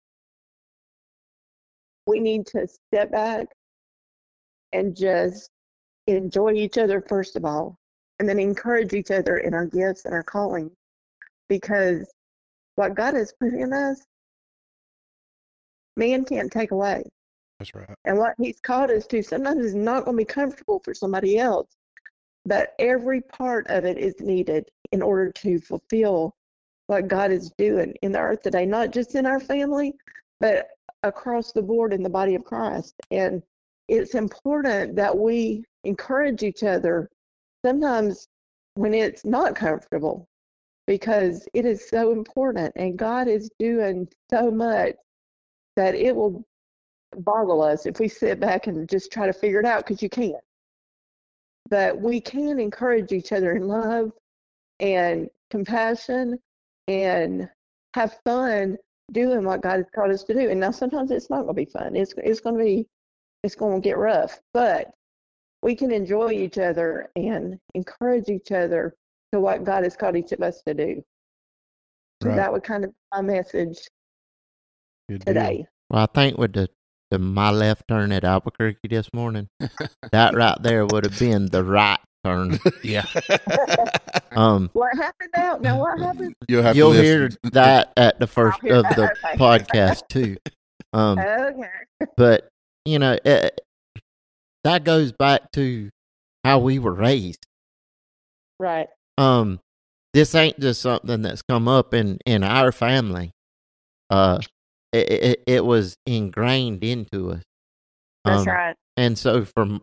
we need to step back and just enjoy each other first of all, and then encourage each other in our gifts and our calling, because what God has put in us, man can't take away. that's right. And what he's called us to sometimes is not going to be comfortable for somebody else, but every part of it is needed in order to fulfill what God is doing in the earth today, not just in our family, but across the board in the body of Christ. And it's important that we encourage each other sometimes when it's not comfortable, because it is so important, and God is doing so much that it will boggle us if we sit back and just try to figure it out, because you can't. But we can encourage each other in love and compassion and have fun doing what God has called us to do. And now sometimes it's not going to be fun. It's it's going to be it's going to get rough, but we can enjoy each other and encourage each other to what God has called each of us to do. So Right. that would kind of be my message Good deal. today. Well, I think with the, the my left turn at Albuquerque this morning, that right there would have been the right turn. Yeah. Um, What happened now? Now what happened? You'll have you'll to hear listen. that at the first hear of that, the okay. podcast too. Um, Okay. but you know, it, that goes back to how we were raised. Right. Um, this ain't just something that's come up in, in our family. Uh, it, it, it was ingrained into us. That's Um, right. And so from,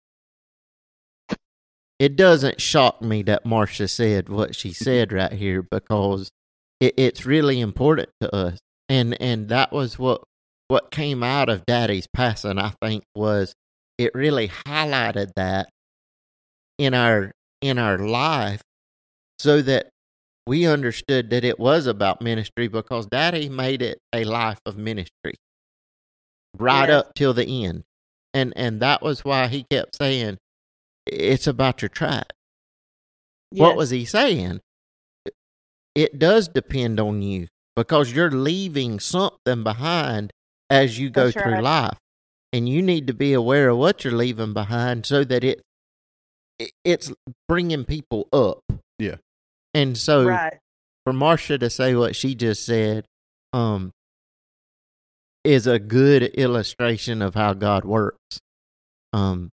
it doesn't shock me that Marcia said what she said right here, because it, it's really important to us. And, and that was what, what came out of Daddy's passing, I think, was it really highlighted that in our, in our life, so that we understood that it was about ministry, because Daddy made it a life of ministry right Yes. up till the end. And and that was why he kept saying, it's about your track. What Yes. was he saying? It does depend on you, because you're leaving something behind as you go That's through right. life. And you need to be aware of what you're leaving behind, so that it, it it's bringing people up. Yeah. And so Right. for Marcia to say what she just said, um, is a good illustration of how God works, um,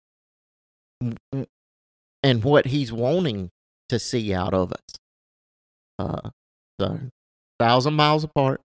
and what He's wanting to see out of us. Uh, so thousand miles apart.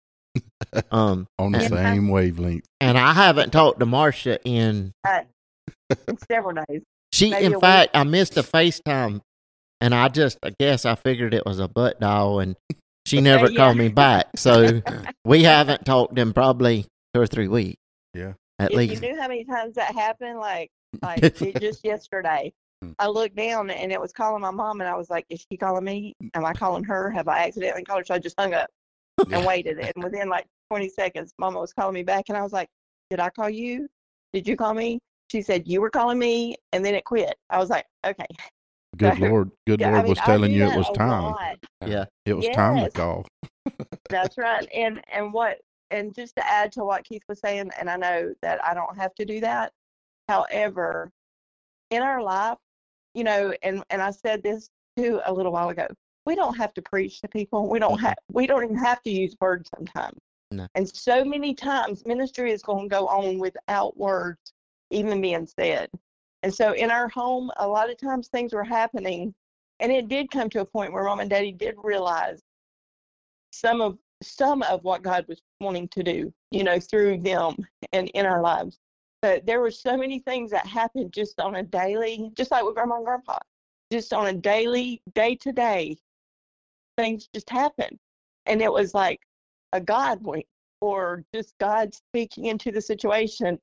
Um, On the and, same wavelength. and I haven't talked to Marcia in Uh, in several days. she. maybe a In week. fact, I missed a FaceTime, and I just, I guess, I figured it was a butt dial, and she never Yeah. called me back. So we haven't talked in probably two or three weeks. Yeah. At If least. you knew how many times that happened, like like it just yesterday, I looked down and it was calling my mom, and I was like, "Is she calling me? Am I calling her? Have I accidentally called her?" So I just hung up and waited. And within like twenty seconds, Mama was calling me back, and I was like, "Did I call you? Did you call me?" She said, "You were calling me," and then it quit. I was like, "Okay." Good So, Lord. Good yeah, I Lord mean, was I telling do you it that was a time. lot. Yeah. It was time to Yes. call. That's right. And and what and just to add to what Keith was saying, and I know that I don't have to do that. However, in our life, you know, and, and I said this too a little while ago, we don't have to preach to people. We don't have we don't even have to use words sometimes. No. And so many times ministry is going to go on without words even being said. And so in our home, a lot of times things were happening, and it did come to a point where Mom and Daddy did realize some of some of what God was wanting to do, you know, through them and in our lives. But there were so many things that happened just on a daily, just like with Grandma and Grandpa, just on a daily, day-to-day, things just happened. And it was like a God wink, or just God speaking into the situation,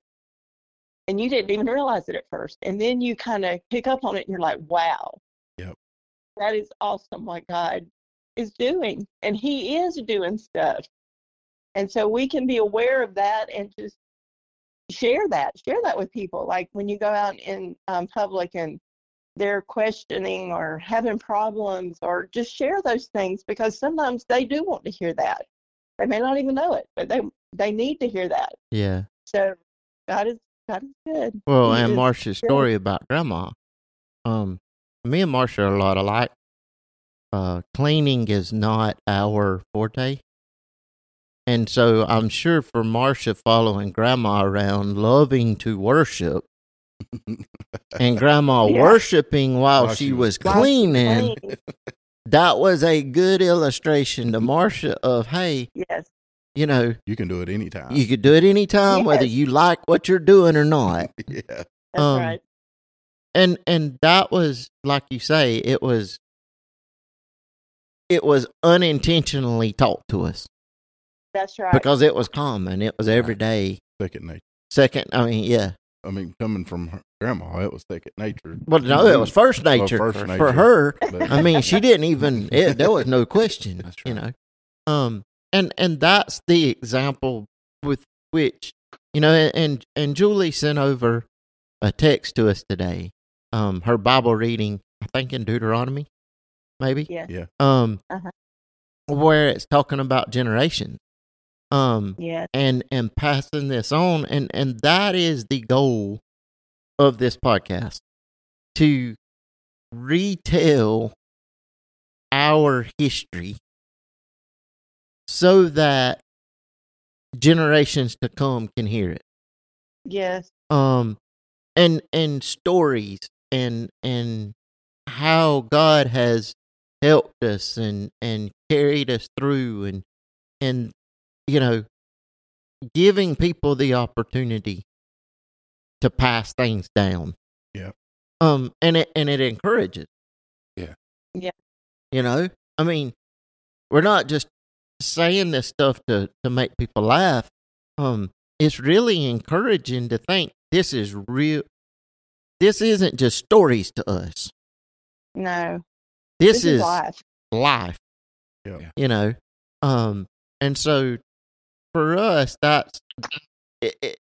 and you didn't even realize it at first. And then you kind of pick up on it, and you're like, wow. Yep. That is awesome what God is doing, and He is doing stuff. And so we can be aware of that and just share that, share that with people. Like when you go out in um, public and they're questioning or having problems, or just share those things, because sometimes they do want to hear that. They may not even know it, but they they need to hear that. Yeah. So God is God is good. Well, He and is Marcia's good. story about Grandma. Um, me and Marcia are a lot alike. Uh, cleaning is not our forte. And so I'm sure for Marcia following Grandma around, loving to worship, and Grandma Yeah. worshiping while, While she, she was was While she cleaning, cleans, that was a good illustration to Marcia of, hey, yes, you know, You can do it anytime. you could do it anytime, whether Yes. you like what you're doing or not. Yeah. that's Um, right. And and that was, like you say, it was it was unintentionally taught to us, That's right. because it was common. It was every day. Second nature. Second, I mean, yeah. I mean, coming from her grandma, it was second nature. Well, no, it was first Well, nature, first for nature. her. But I mean, she didn't even. It, there was no question. That's You right. know, um, and and that's the example with which, you know, and and Julie sent over a text to us today. Um, her Bible reading, I think in Deuteronomy, maybe. Yes. Yeah. Um, Uh-huh. where it's talking about generations. Um, Yeah. and and passing this on, and and that is the goal of this podcast, to retell our history so that generations to come can hear it. Yes. Um, and and stories and and how God has helped us and and carried us through, and and you know, giving people the opportunity to pass things down. Yeah. Um, and it and it encourages. Yeah. Yeah. You know, I mean, we're not just saying this stuff to to make people laugh. Um, it's really encouraging to think this is real. This isn't just stories to us. No. This, This is, is life. life. Yeah. You know, um, and so for us, that's it, it,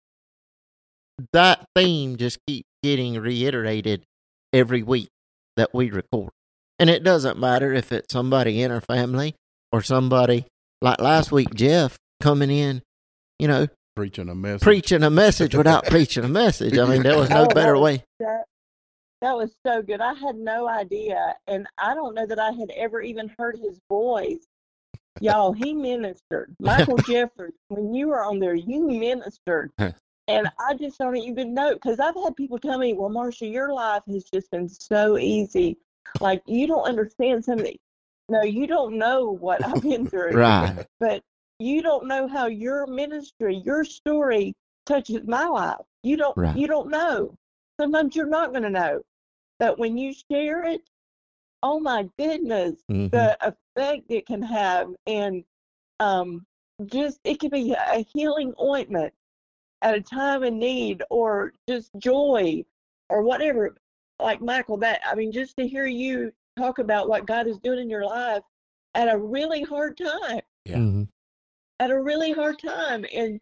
that theme just keeps getting reiterated every week that we record. And it doesn't matter if it's somebody in our family or somebody like last week, Jeff coming in, you know, Preaching a message. preaching a message without preaching a message. I mean, there was no Oh, better that was way. so- That was so good. I had no idea. And I don't know that I had ever even heard his voice. Y'all, he ministered. Michael Jeffers, when you were on there, you ministered. And I just don't even know, because I've had people tell me, well, Marsha, your life has just been so easy. Like, you don't understand some of the, no, you don't know what I've been through. Right. But you don't know how your ministry, your story touches my life. You don't, Right. you don't know. Sometimes you're not going to know. But when you share it, oh my goodness, Mhm. the effect it can have, and um, just it can be a healing ointment at a time of need, or just joy, or whatever. Like Michael, that I mean, just to hear you talk about what God is doing in your life at a really hard time, Yeah. Mhm. at a really hard time, and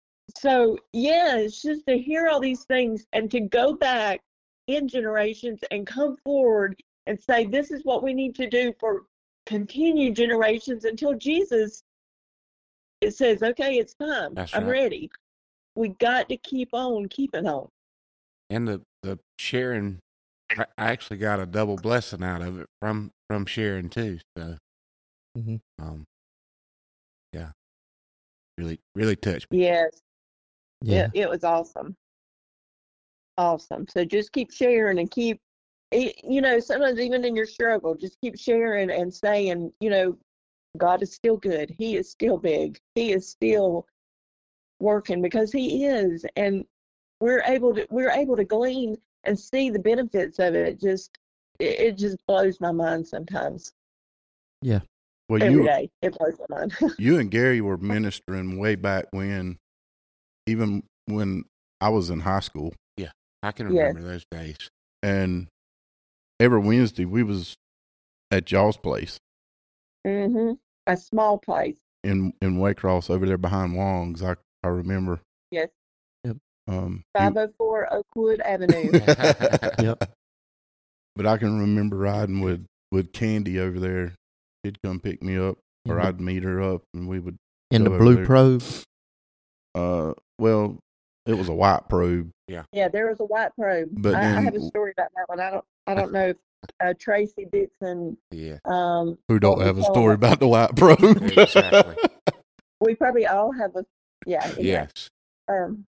so yeah, it's just to hear all these things and to go back in generations and come forward and say, this is what we need to do for continued generations until Jesus, it says, okay, it's time. That's I'm right. ready. We got to keep on keeping on. And the, the sharing, I I actually got a double blessing out of it from, from sharing too. So, Mhm. um, yeah, really, really touched me. Yes, Yeah. it, it was awesome. Awesome. So just keep sharing and keep, it, you know, sometimes even in your struggle, just keep sharing and saying, you know, God is still good. He is still big. He is still working, because he is. And we're able to, we're able to glean and see the benefits of it. It just, it, it just blows my mind sometimes. Yeah. Well, Every you day, it blows my mind. you and Gary were ministering way back when, even when I was in high school, I can Yes. remember those days. and every Wednesday we was at y'all's place hmm A small place. in in Waycross over there behind Wong's. I I remember. Yes. Um, five oh four Oakwood Avenue. Yep. But I can remember riding with, with Candy over there. She'd come pick me up, or In the- I'd meet her up, and we would. In the go over blue there. probe. Uh, well, it was a white probe. Yeah, there was a white probe. But I, I then- have a story about that one. I don't. I don't know if uh, Tracy Dixon. Yeah. Um, Who don't what have we a call story it. about the white probe? Exactly. We probably all have a. Yeah. anyway. Yes. Um.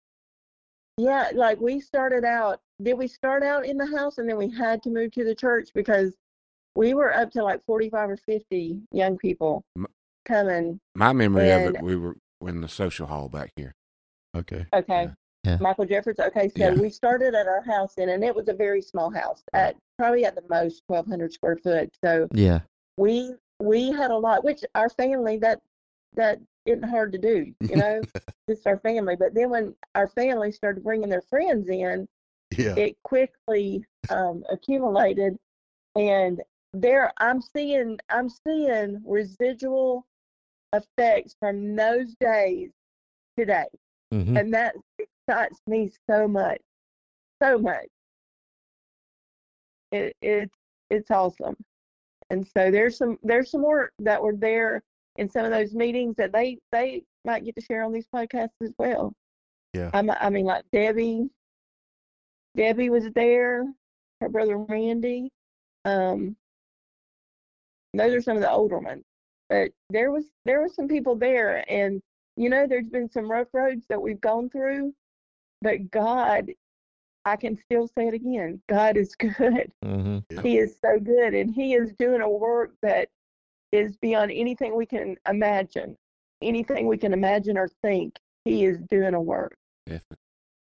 Yeah, like we started out. Did we start out in the house and then we had to move to the church because we were up to like forty-five or fifty young people M- coming. My memory of And- it, we were in the social hall back here. Okay. Okay. Yeah. Yeah. Michael Jeffers. Okay, so Yeah. we started at our house then, and it was a very small house, Right. at probably at the most twelve hundred square foot. So Yeah. we we had a lot, which our family, that that isn't hard to do, you know, just our family. But then when our family started bringing their friends in, Yeah. it quickly um, accumulated, and there I'm seeing I'm seeing residual effects from those days today. Mm-hmm. And that excites me so much, so much. It it it's awesome. And so there's some there's some more that were there in some of those meetings that they they might get to share on these podcasts as well. Yeah. I, I mean, like Debbie, Debbie was there, her brother Randy. Um, those are some of the older ones, but there was there were some people there, and you know, there's been some rough roads that we've gone through, but God, I can still say it again, God is good. Mm-hmm. Yeah. He is so good, and He is doing a work that is beyond anything we can imagine, anything we can imagine or think. He is doing a work. Definitely.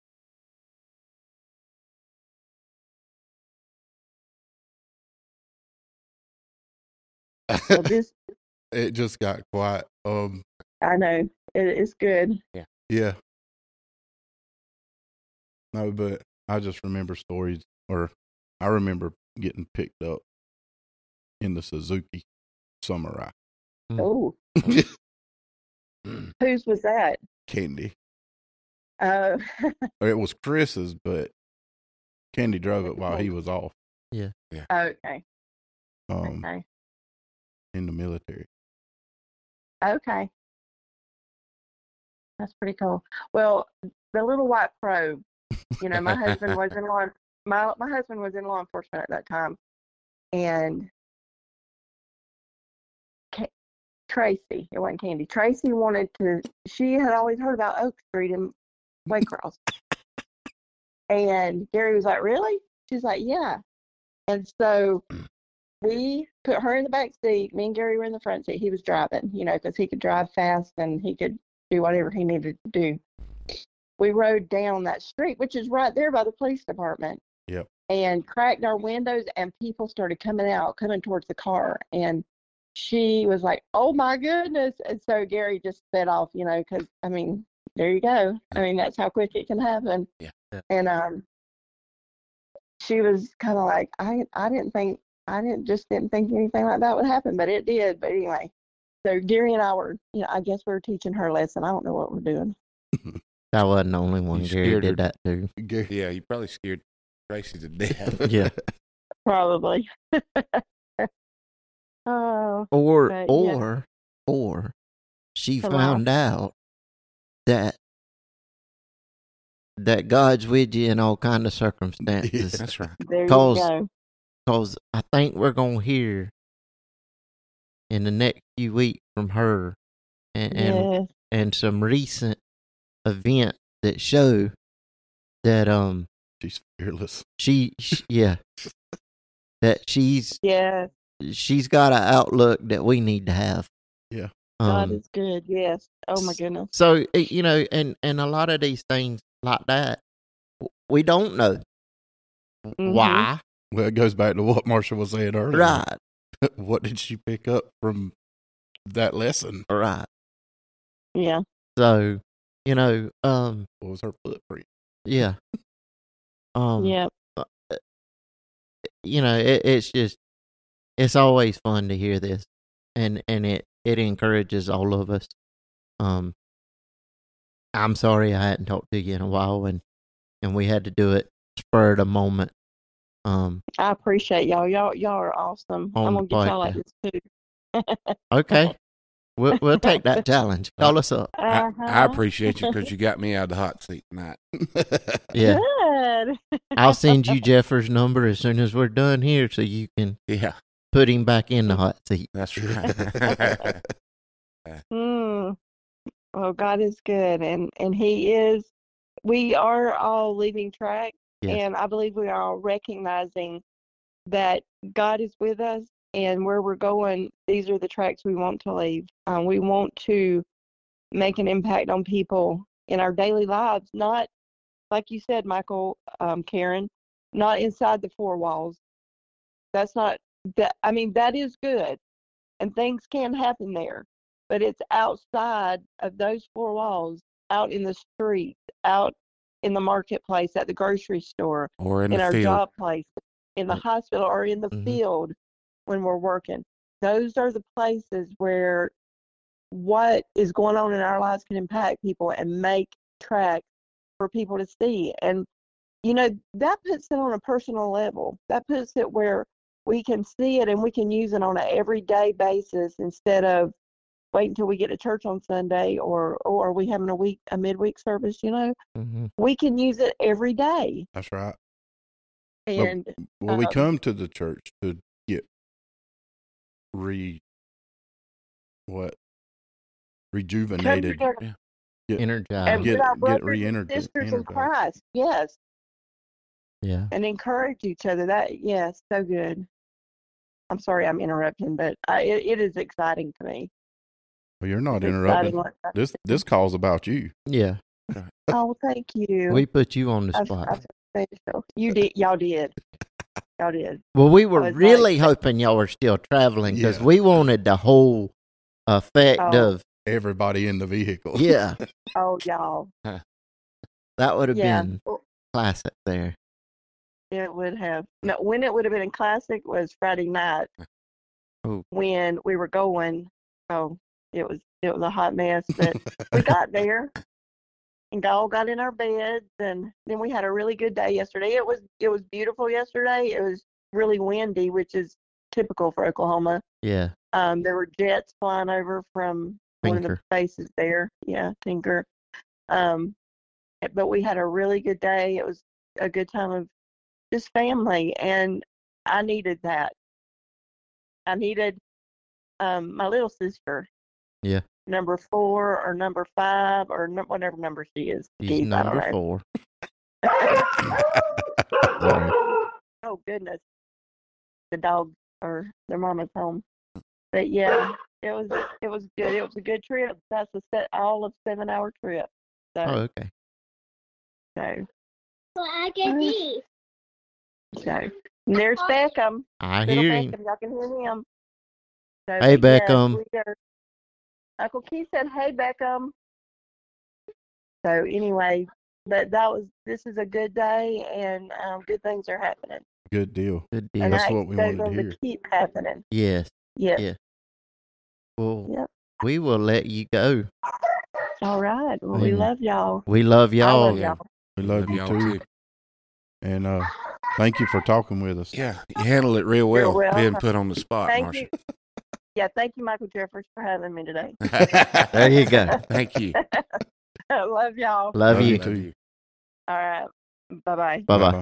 So this, It just got quiet. Um, I know, it, it's good. yeah. No, but I just remember stories, or I remember getting picked up in the Suzuki Samurai. Mm. Oh, whose was that? Candy. Uh, Or it was Chris's, but Candy drove it while he was off okay, um, okay, in the military. okay. That's pretty cool. Well, the little white probe. You know, my husband was in law. My my husband was in law enforcement at that time, and Ca- Tracy, it wasn't Candy. Tracy wanted to. She had always heard about Oak Street in Waycross, and Gary was like, "Really?" She's like, "Yeah." And so we put her in the back seat. Me and Gary were in the front seat. He was driving, you know, because he could drive fast and he could do whatever he needed to do. We rode down that street, which is right there by the police department. Yep. And cracked our windows, and people started coming out, coming towards the car. And she was like, "Oh my goodness!" And so Gary just sped off, you know, because I mean, there you go. I mean, that's how quick it can happen. Yeah. Yeah. And um, she was kind of like, "I, I didn't think, I didn't just didn't think anything like that would happen, but it did." But anyway, so Gary and I were, you know, I guess we were teaching her a lesson. I don't know what we're doing. I wasn't the only one. You Gary scared did her. that too. Gary. Yeah, you probably scared Tracy to death. Yeah. Probably. Oh, Or But, yeah. or or she Come on. found out that that God's with you in all kind of circumstances. That's right. there you Cause- go. Because I think we're gonna hear in the next few weeks from her, and and, Yes. and some recent events that show that um She's fearless. she, she yeah that she's Yes. she's got an outlook that we need to have. Yeah. God Um, is good. Yes. Oh my goodness. so eh, you know, and and a lot of these things like that, w- we don't know Mhm. why, Well, it goes back to what Marsha was saying earlier. right, What did she pick up from that lesson? right. Yeah. So you know, um, What was her footprint? yeah, um, Yeah. you know, it, it's just it's always fun to hear this, and and it it encourages all of us. Um, I'm sorry I hadn't talked to you in a while, and and we had to do it spur of the moment. Um, I appreciate y'all. Y'all y'all are awesome. On I'm the gonna get y'all like podcast. this too. okay, we'll we'll take that challenge. Call us up. I, I Uh-huh. appreciate you because you got me out of the hot seat tonight. Yeah, Good. I'll send you Jeffers' number as soon as we're done here, so you can Yeah, put him back in the hot seat. that's right. Mm. Well, God is good, and and He is. We are all leaving track, Yes. and I believe we are all recognizing that God is with us, and where we're going, these are the tracks we want to leave. Um, we want to make an impact on people in our daily lives, not like you said, Michael, um, Karen, not inside the four walls. That's not that. I mean, that is good, and things can happen there, but it's outside of those four walls, out in the street, out in the marketplace, at the grocery store, Or in, in the our field. job place, in the Right. hospital, or in the Mhm. field when we're working. Those are the places where what is going on in our lives can impact people and make tracks for people to see. And, you know, that puts it on a personal level. That puts it where we can see it and we can use it on an everyday basis instead of wait until we get to church on Sunday, or or are we having a week a midweek service? You know, Mm-hmm. we can use it every day. That's right. And Well, we um, come to the church to get re what rejuvenated, come Yeah. get, Energized. and get with our get brothers re-energized. and sisters in Christ, yes, Yeah. and encourage each other. That yes, so good. I'm sorry I'm interrupting, but I, it, it is exciting to me. Well, you're not It's interrupting. exciting what- This this call's about you. Yeah. Oh, thank you. We put you on the I, spot. I feel special. You did, y'all did, y'all did. Well, we I were was really like- hoping y'all were still traveling because Yeah. we wanted the whole effect Oh. of, Everybody in the vehicle. yeah, Oh, y'all. that would have Yeah, been well, classic there. it would have. No, when it would have been in classic was Friday night. Oh. When we were going. Oh, it was it was a hot mess, but we got there and all got in our beds, and then we had a really good day yesterday. It was it was beautiful yesterday. It was really windy, which is typical for Oklahoma. Yeah. Um, there were jets flying over from one of the Tinker. bases there. Yeah, Tinker. Um, but we had a really good day. It was a good time of just family, and I needed that. I needed um, my little sister. Yeah. Number four or number five or no, whatever number she is. He's Keith, I don't number know. four. Oh goodness, the dogs are their mama's home. But yeah, it was it was good. It was a good trip. That's a set all of seven hour trip. So Oh, okay. so Well, I get these. so and there's Beckham. I Little hear him. Beckham, y'all can hear him. So, Hey, but yes, Beckham. we are- Uncle Keith said, "Hey, Beckham." So anyway, but that was this is a good day, and um, good things are happening, Good deal. Good and deal. That's I what we expect wanted to them hear. to keep happening. Yes. Yes. Yeah. Well, Yep. we will let you go. All right. Well, we Amen. love y'all. We love I y'all. love y'all. We love, you too. And uh, thank you for talking with us. Yeah, you handled it real well, You're being welcome. put on the spot, Thank Marcia. you. Yeah, thank you, Michael Jeffers, for having me today. There you go. Thank you. I love y'all. Love, Love you. you too. All right. Bye bye. Bye bye. Bye-bye.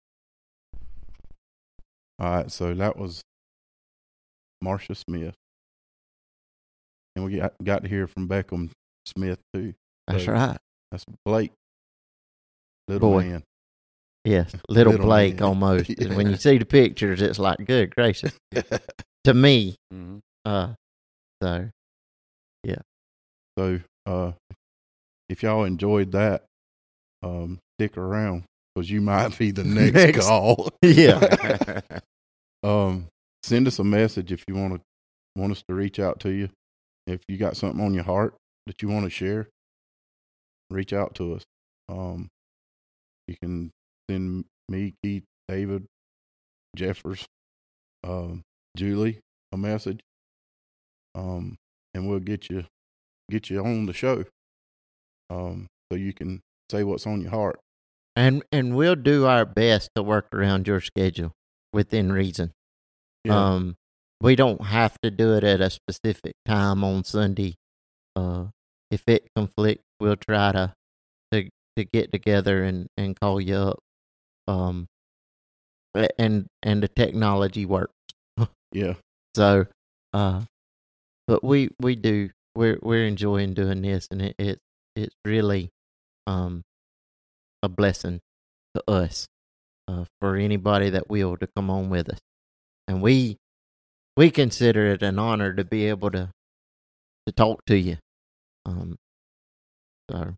All right, so that was Marcia Smith. And we got, got to hear from Beckham Smith too. That's So, right. That's Blake. Little Boy. man. Yes. Little, Little Blake man. almost. Yeah. And when you see the pictures, it's like, good gracious. To me. Mhm. Uh, so, So uh, if y'all enjoyed that, um, stick around because you might be the next, Next. call. yeah. Um, send us a message if you want to want us to reach out to you. If you got something on your heart that you want to share, reach out to us. Um, you can send me, Keith, David, Jeffers, um, Julie a message, um, and we'll get you get you on the show. Um, so you can say what's on your heart. And and we'll do our best to work around your schedule within reason. Yeah. Um, we don't have to do it at a specific time on Sunday. Uh, if it conflicts, we'll try to to to get together and, and call you up. Um, a- and and the technology works. Yeah. So, uh, but we we do we're we're enjoying doing this, and it, it it's really um a blessing to us, uh, for anybody that will to come on with us, and we we consider it an honor to be able to to talk to you. Um, so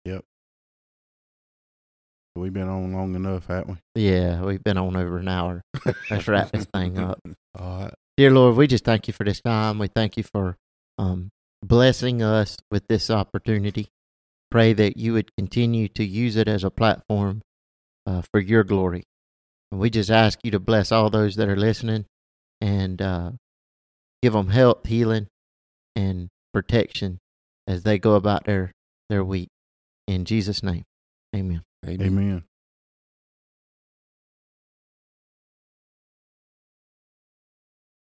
We've been on long enough, haven't we? yeah, we've been on over an hour. Let's wrap this thing up. All right. Dear Lord, we just thank you for this time. We thank you for um, blessing us with this opportunity. Pray that you would continue to use it as a platform uh, for your glory. And we just ask you to bless all those that are listening and uh, give them health, healing, and protection as they go about their, their week. In Jesus' name, amen. Amen. Amen.